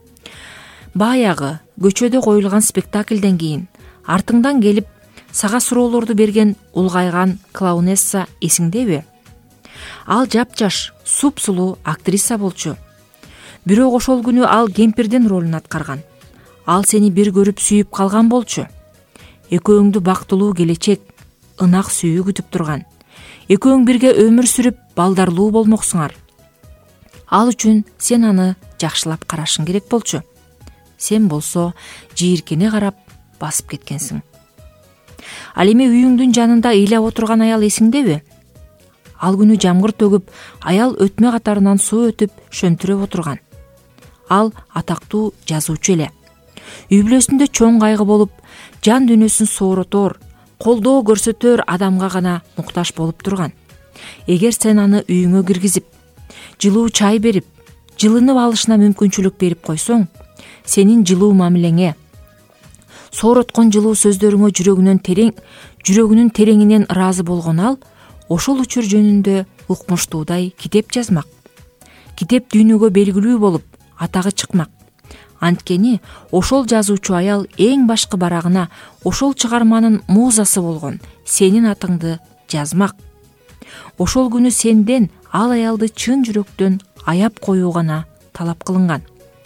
B: Баягы көчөдө коюлган спектаклден кийин артыңдан келип сага суроолорду берген улгайган клоунесса эсиңдеби? Ал жапжаш, суп-сулуу актриса болчу. Бирок ошол күнү ал кемпирдин ролун аткарган. Ал сени бир көрүп сүйүп калган болчу. Экөөңдү бактылуу келечек, ынак сүйүү күтүп турган. Экөөң бирге өмүр сүрүп, балдарлуу болмоксуңар. Ал үчүн сен аны жакшылап карашың керек болчу. Сен болсо жийиркене карап басып кеткенсиң. Ал эми үйүңдүн жанында ыйлап отурган аял эсиңдеби? Ал күнү жамгыр төгүп, аял өтмө катарынан суу өтүп, шөнтүрөп отурган. Ал атактуу жазуучу эле. Үй бүлөсүндө чоң кайгы болуп, жан дүйнөсүн сооротор, колдоо көрсөтөр адамга гана муктаж болуп турган. Эгер сен аны үйүңө киргизип, жылуу чай берип, жылынып алышына мүмкүнчүлүк берип койсоң, сенин жылуу мамилеңе, соороткон жылуу сөздөрүңө жүрөгүнөн терең, жүрөгүнүн тереңинен ыраазы болгон ал, ошол учур жөнүндө укмуштуудай китеп жазмак. Китеп дүйнөгө белгилүү болуп, атагы чыкмак. Анткени ошол жазуучу аял эң башкы барагына ошол чыгарманын музасы болгон сенин атыңды жазмак. Ошол күнү сенден ал аялды чын жүрөктөн аяп коюу гана талап кылынган.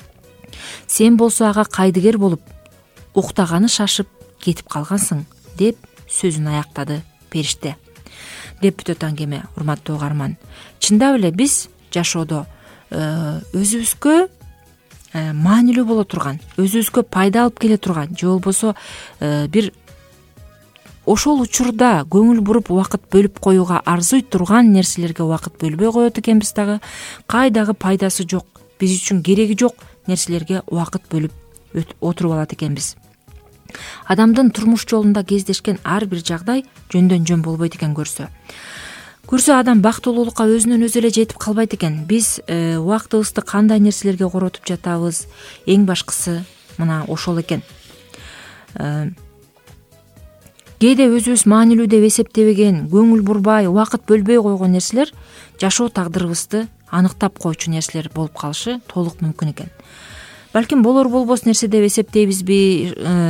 B: Сен болсо ага кайдыгер болуп, уктаганы шашып кетип калгансың, деп сөзүн аяктады периште. Деп бүтөт аңгеме, урматтуу угарман. Чындап эле биз жашоодо өзүбүзгө маанилүү боло турган, өзүбүзгө пайда алып келе турган же болбосо бир ошол учурда көңүл буруп убакыт бөлүп коюуга арзый турган нерселерге убакыт бөлбөй коет экенбиз дагы. Кайдагы пайдасы жок, биз үчүн кереги жок нерселерге убакыт бөлүп отуруп алат экенбиз. Адамдын турмуш жолунда кездешкен ар бир жагдай жөндөн жөн болбойт экен көрсө. Көрсө адам бактылуулукка өзүнөн өзү эле жетип калбайт экен. Биз убактыбызды кандай нерселерге коротуп жатабыз? Эң башкысы мына ошол экен. Кээде өзүбүз маанилүү деп эсептебеген, көңүл бурбай, убакыт бөлбөй койгон нерселер жашоо тагдырыбызды аныктап койчу нерселер болуп калышы толук мүмкүн экен. Балким болор болбос нерсе деп эсептейбизби?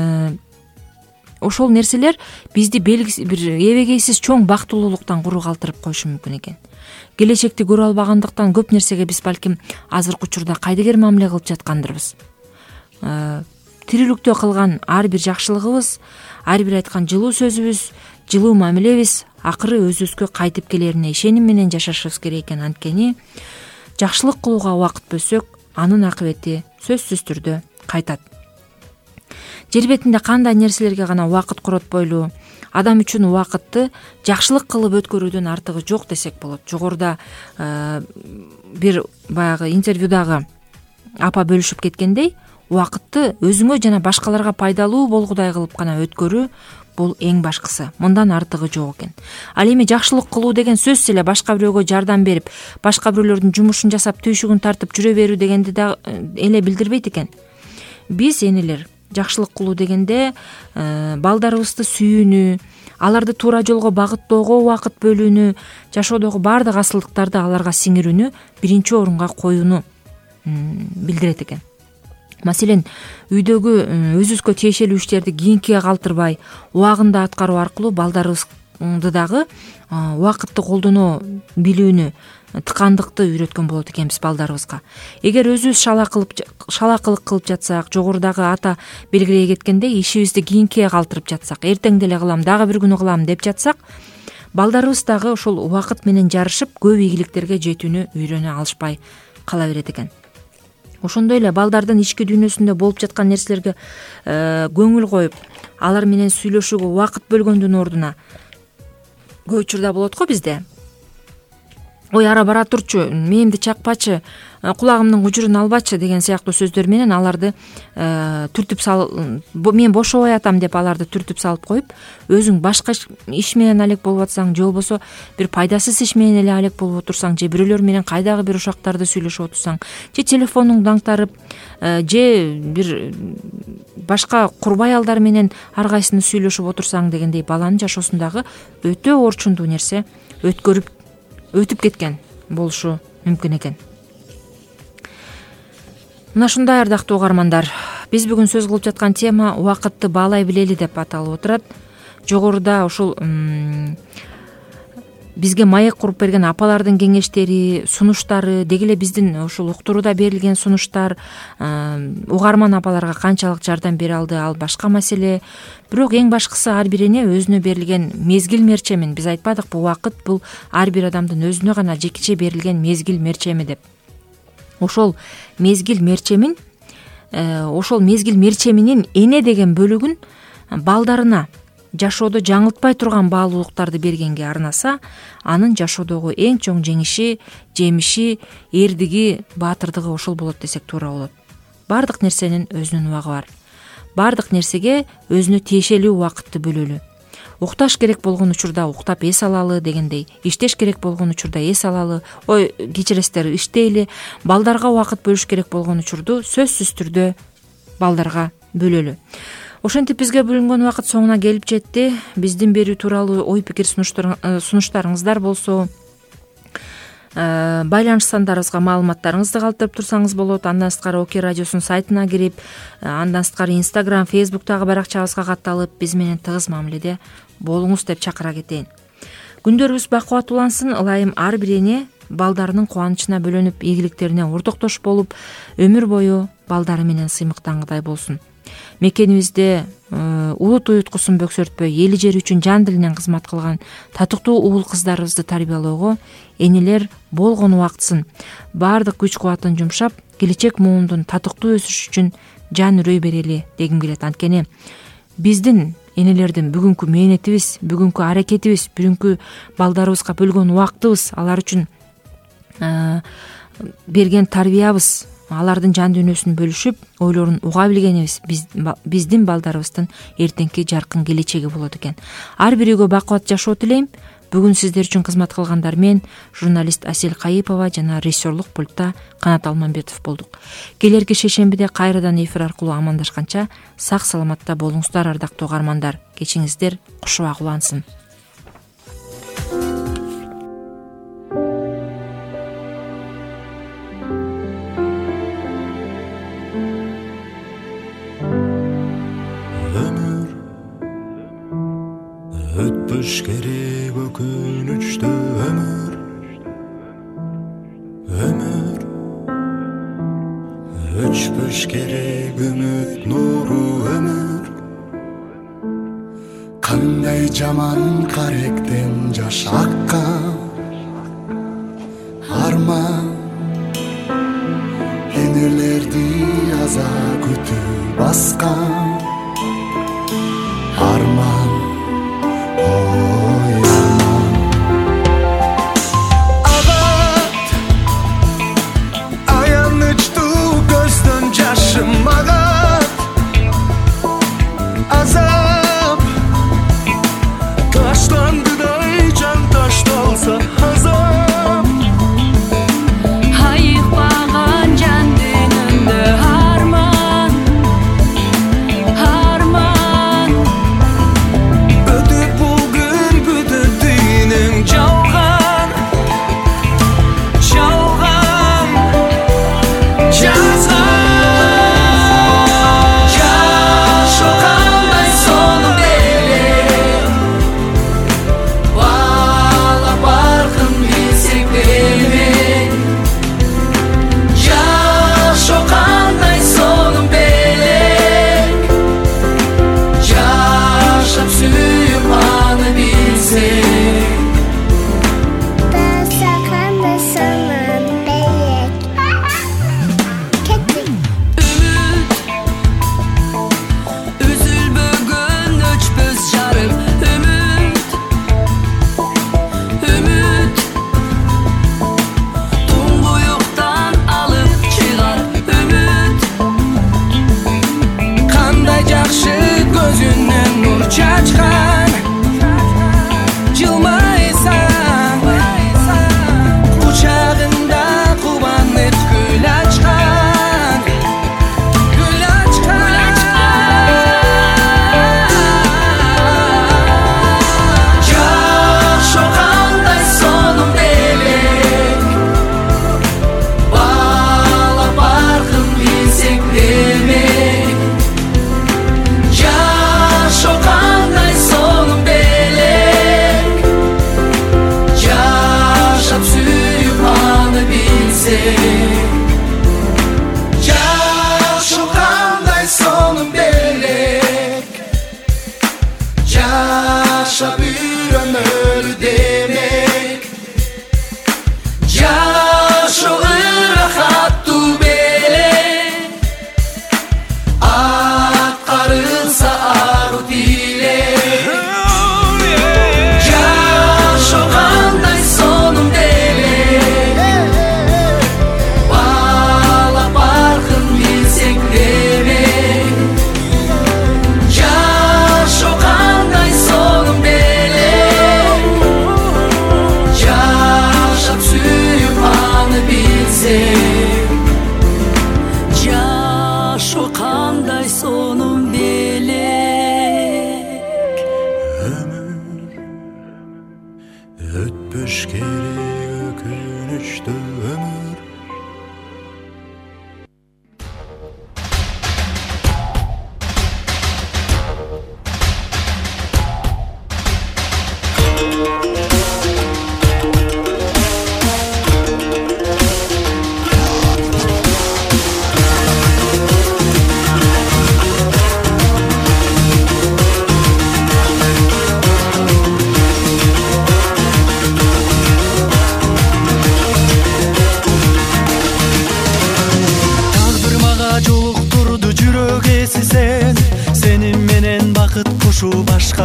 B: Ошол нерселер бизди белгисиз бир эбегейсиз чоң бактылуулуктан куру калтырып коюшу мүмкүн экен. Келечекти көрө албагандыктан көп нерсеге биз балким азыркы учурда кайдыгер мамиле кылып жаткандырбыз. Тирүүлүктө кылган ар бир жакшылыгыбыз, ар бир айткан жылуу сөзүбүз, жылуу мамилебиз акыры өзүбүзгө кайтып келерине ишеним менен жашашыбыз керек экен. Анткени жакшылык кылууга убакыт бөлсөк, анын акыбети сөзсүз түрдө кайтат. Жер бетинде кандай нерселерге гана убакыт коротпойлу, адам үчүн убакытты жакшылык кылып өткөрүүдөн артыгы жок десек болот. Жогоруда бир баягы интервьюдагы апа бөлүшүп кеткендей, убакытты өзүңө жана башкаларга пайдалуу болгудай кылып гана өткөрүү бул эң башкысы. Мындан артыгы жок экен. Ал эми жакшылык кылуу деген сөз эле башка бирөөгө жардам берип, башка бирөөлөрдүн жумушун жасап, түйшүгүн тартып жүрө берүү дегенди да эле билдирбейт экен. Биз энелер жакшылык кылуу дегенде балдарыбызды сүйүүнү, аларды туура жолго багыттоого убакыт бөлүүнү, жашоодогу баардык асылдыктарды аларга сиңирүүнү биринчи орунга коюуну билдирет экен. Маселен, үйдөгү өзүбүзгө тиешелүү иштерди кийинкиге калтырбай, убагында аткаруу аркылуу балдарыбызды дагы убакытты колдоно билүүнү, тыкандыкты үйрөткөн болот экенбиз балдарыбызга. Эгер өзүбүз шалакылык кылып жатсак, жогорудагы ата белгилей кеткендей ишибизди кийинкиге калтырып жатсак, эртең деле кылам, дагы бир күнү кылам деп жатсак, балдарыбыз дагы ошол убакыт менен жарышып көп ийгиликтерге жетүүнү үйрөнө алышпай кала берет экен. Ошондой эле балдардын ички дүйнөсүндө болуп жаткан нерселерге көңүл коюп, алар менен сүйлөшүүгө убакыт бөлгөндүн ордуна көп учурда болот го бизде. Ой, ара бара турчу, мээмди чакпачы, кулагымдын кужурун албачы деген сыяктуу сөздөр менен аларды түртүп сал, мен бошобой атам деп аларды түртүп салып коюп, өзүң башка иш менен алек болуп атсаң, же болбосо бир пайдасыз иш менен эле алек болуп отурсаң, же бирөөлөр менен кайдагы бир ушактарды сүйлөшүп отурсаң, же телефонуң даңтарып, же бир башка курбай алдар менен ар кайсыны сүйлөшүп отурсаң дегендей, баланын жашоосундагы өтө орчундуу нерсе өткөрүп өтүп кеткен болушу мүмкүн экен. Мына ушундай ардактуу угармандар, биз бүгүн сөз кылып жаткан тема убакытты баалай билели деп аталып отурат. Жогоруда ушул бизге маек куруп берген апалардын кеңештери, сунуштары, деги эле биздин ушул уктурууда берилген сунуштар угарман апаларга канчалык жардам бере алды, ал башка маселе. Бирок эң башкысы ар бир эне өзүнө берилген мезгил мерчемин, биз айтпадыкпы, убакыт бул ар бир адамдын өзүнө гана жекече берилген мезгил мерчеми деп. Ошол мезгил мерчемин, ошол мезгил мерчеминин эне деген бөлүгүн балдарына жашоодо жаңылтпай турган баалуулуктарды бергенге арнаса, анын жашоодогу эң чоң жеңиши, жемиши, эрдиги, баатырдыгы ошол болот десек туура болот. Бардык нерсенин өзүнүн убагы бар. Бардык нерсеге өзүнө тиешелүү убакытты бөлөлү. Укташ керек болгон учурда уктап эс алалы дегендей, иштеш керек болгон учурда эс алалы, ой, кечиресиздер, иштейли, балдарга убакыт бөлүш керек болгон учурду сөзсүз түрдө балдарга бөлөлү. Ошентип бизге бөлүнгөн убакыт соңуна келип жетти. Биздин берүү тууралуу ой пикир сунуштарыңыздар болсо, байланыш сандарыбызга маалыматтарыңызды калтырып турсаңыз болот. Андан сырткары Окей радиосунун сайтына кирип, андан сырткары Instagram, Facebook'тагы баракчабызга катталып, биз менен тыгыз мамиледе болуңуз деп чакыра кетейин. Күндөрүбүз бакубат улансын. Ылайым ар бир эне балдарынын кубанычына бөлөнүп, ийгиликтерине ортоктош болуп, өмүр бою балдары менен сыймыктангыдай болсун. Мекенибизде улут уюткусун бөксөртпөй эли жери үчүн жан дилинен кызмат кылган татыктуу уул кыздарыбызды тарбиялоого энелер болгон убактысын, баардык күч кубатын жумшап, келечек муундун татыктуу өсүшү үчүн жан үрөй берели дегим келет. Анткени биздин энелердин бүгүнкү мээнетибиз, бүгүнкү аракетибиз, бүгүнкү балдарыбызга бөлгөн убактыбыз, алар үчүн берген тарбиябыз, алардын жан дүйнөсүн бөлүшүп, ойлорун уга билгенибиз биздин балдарыбыздын эртеңки жаркын келечеги болот экен. Ар бирөөгө бакубат жашоо тилейм. Бүгүн сиздер үчүн кызмат кылгандар мен журналист Асель Кайыпова жана режиссерлук пультта Канат Алмамбетов болдук. Келерки шейшембиде кайрадан эфир аркылуу амандашканча сак саламатта болуңуздар, ардактуу угармандар. Кечиңиздер кушубак улансын.
C: Өтпөш керек өкүнүчтүү өмүр, өмүр өчпөш керек үмүт нуру өмүр. Кандай жаман каректен жаш аккан арман, энелерди аза күтүү баскан арман.
J: Жашоо кандай сонун белек,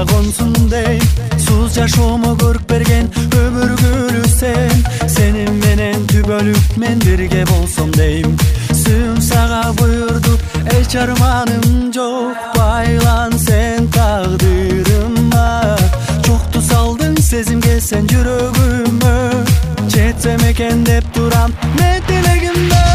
C: консун дейм. Сууз жашоомо көрүп берген өмүргүлү сен. Сенин менен түбөлүп мен бирге болсом дейм. Сүйүм сага буйурду, эч арманым жок. Байлан сен тагдырыма. Чокту салдың сезимге сен жүрөгүмө. Жетсем экен деп турам мен тилегимде.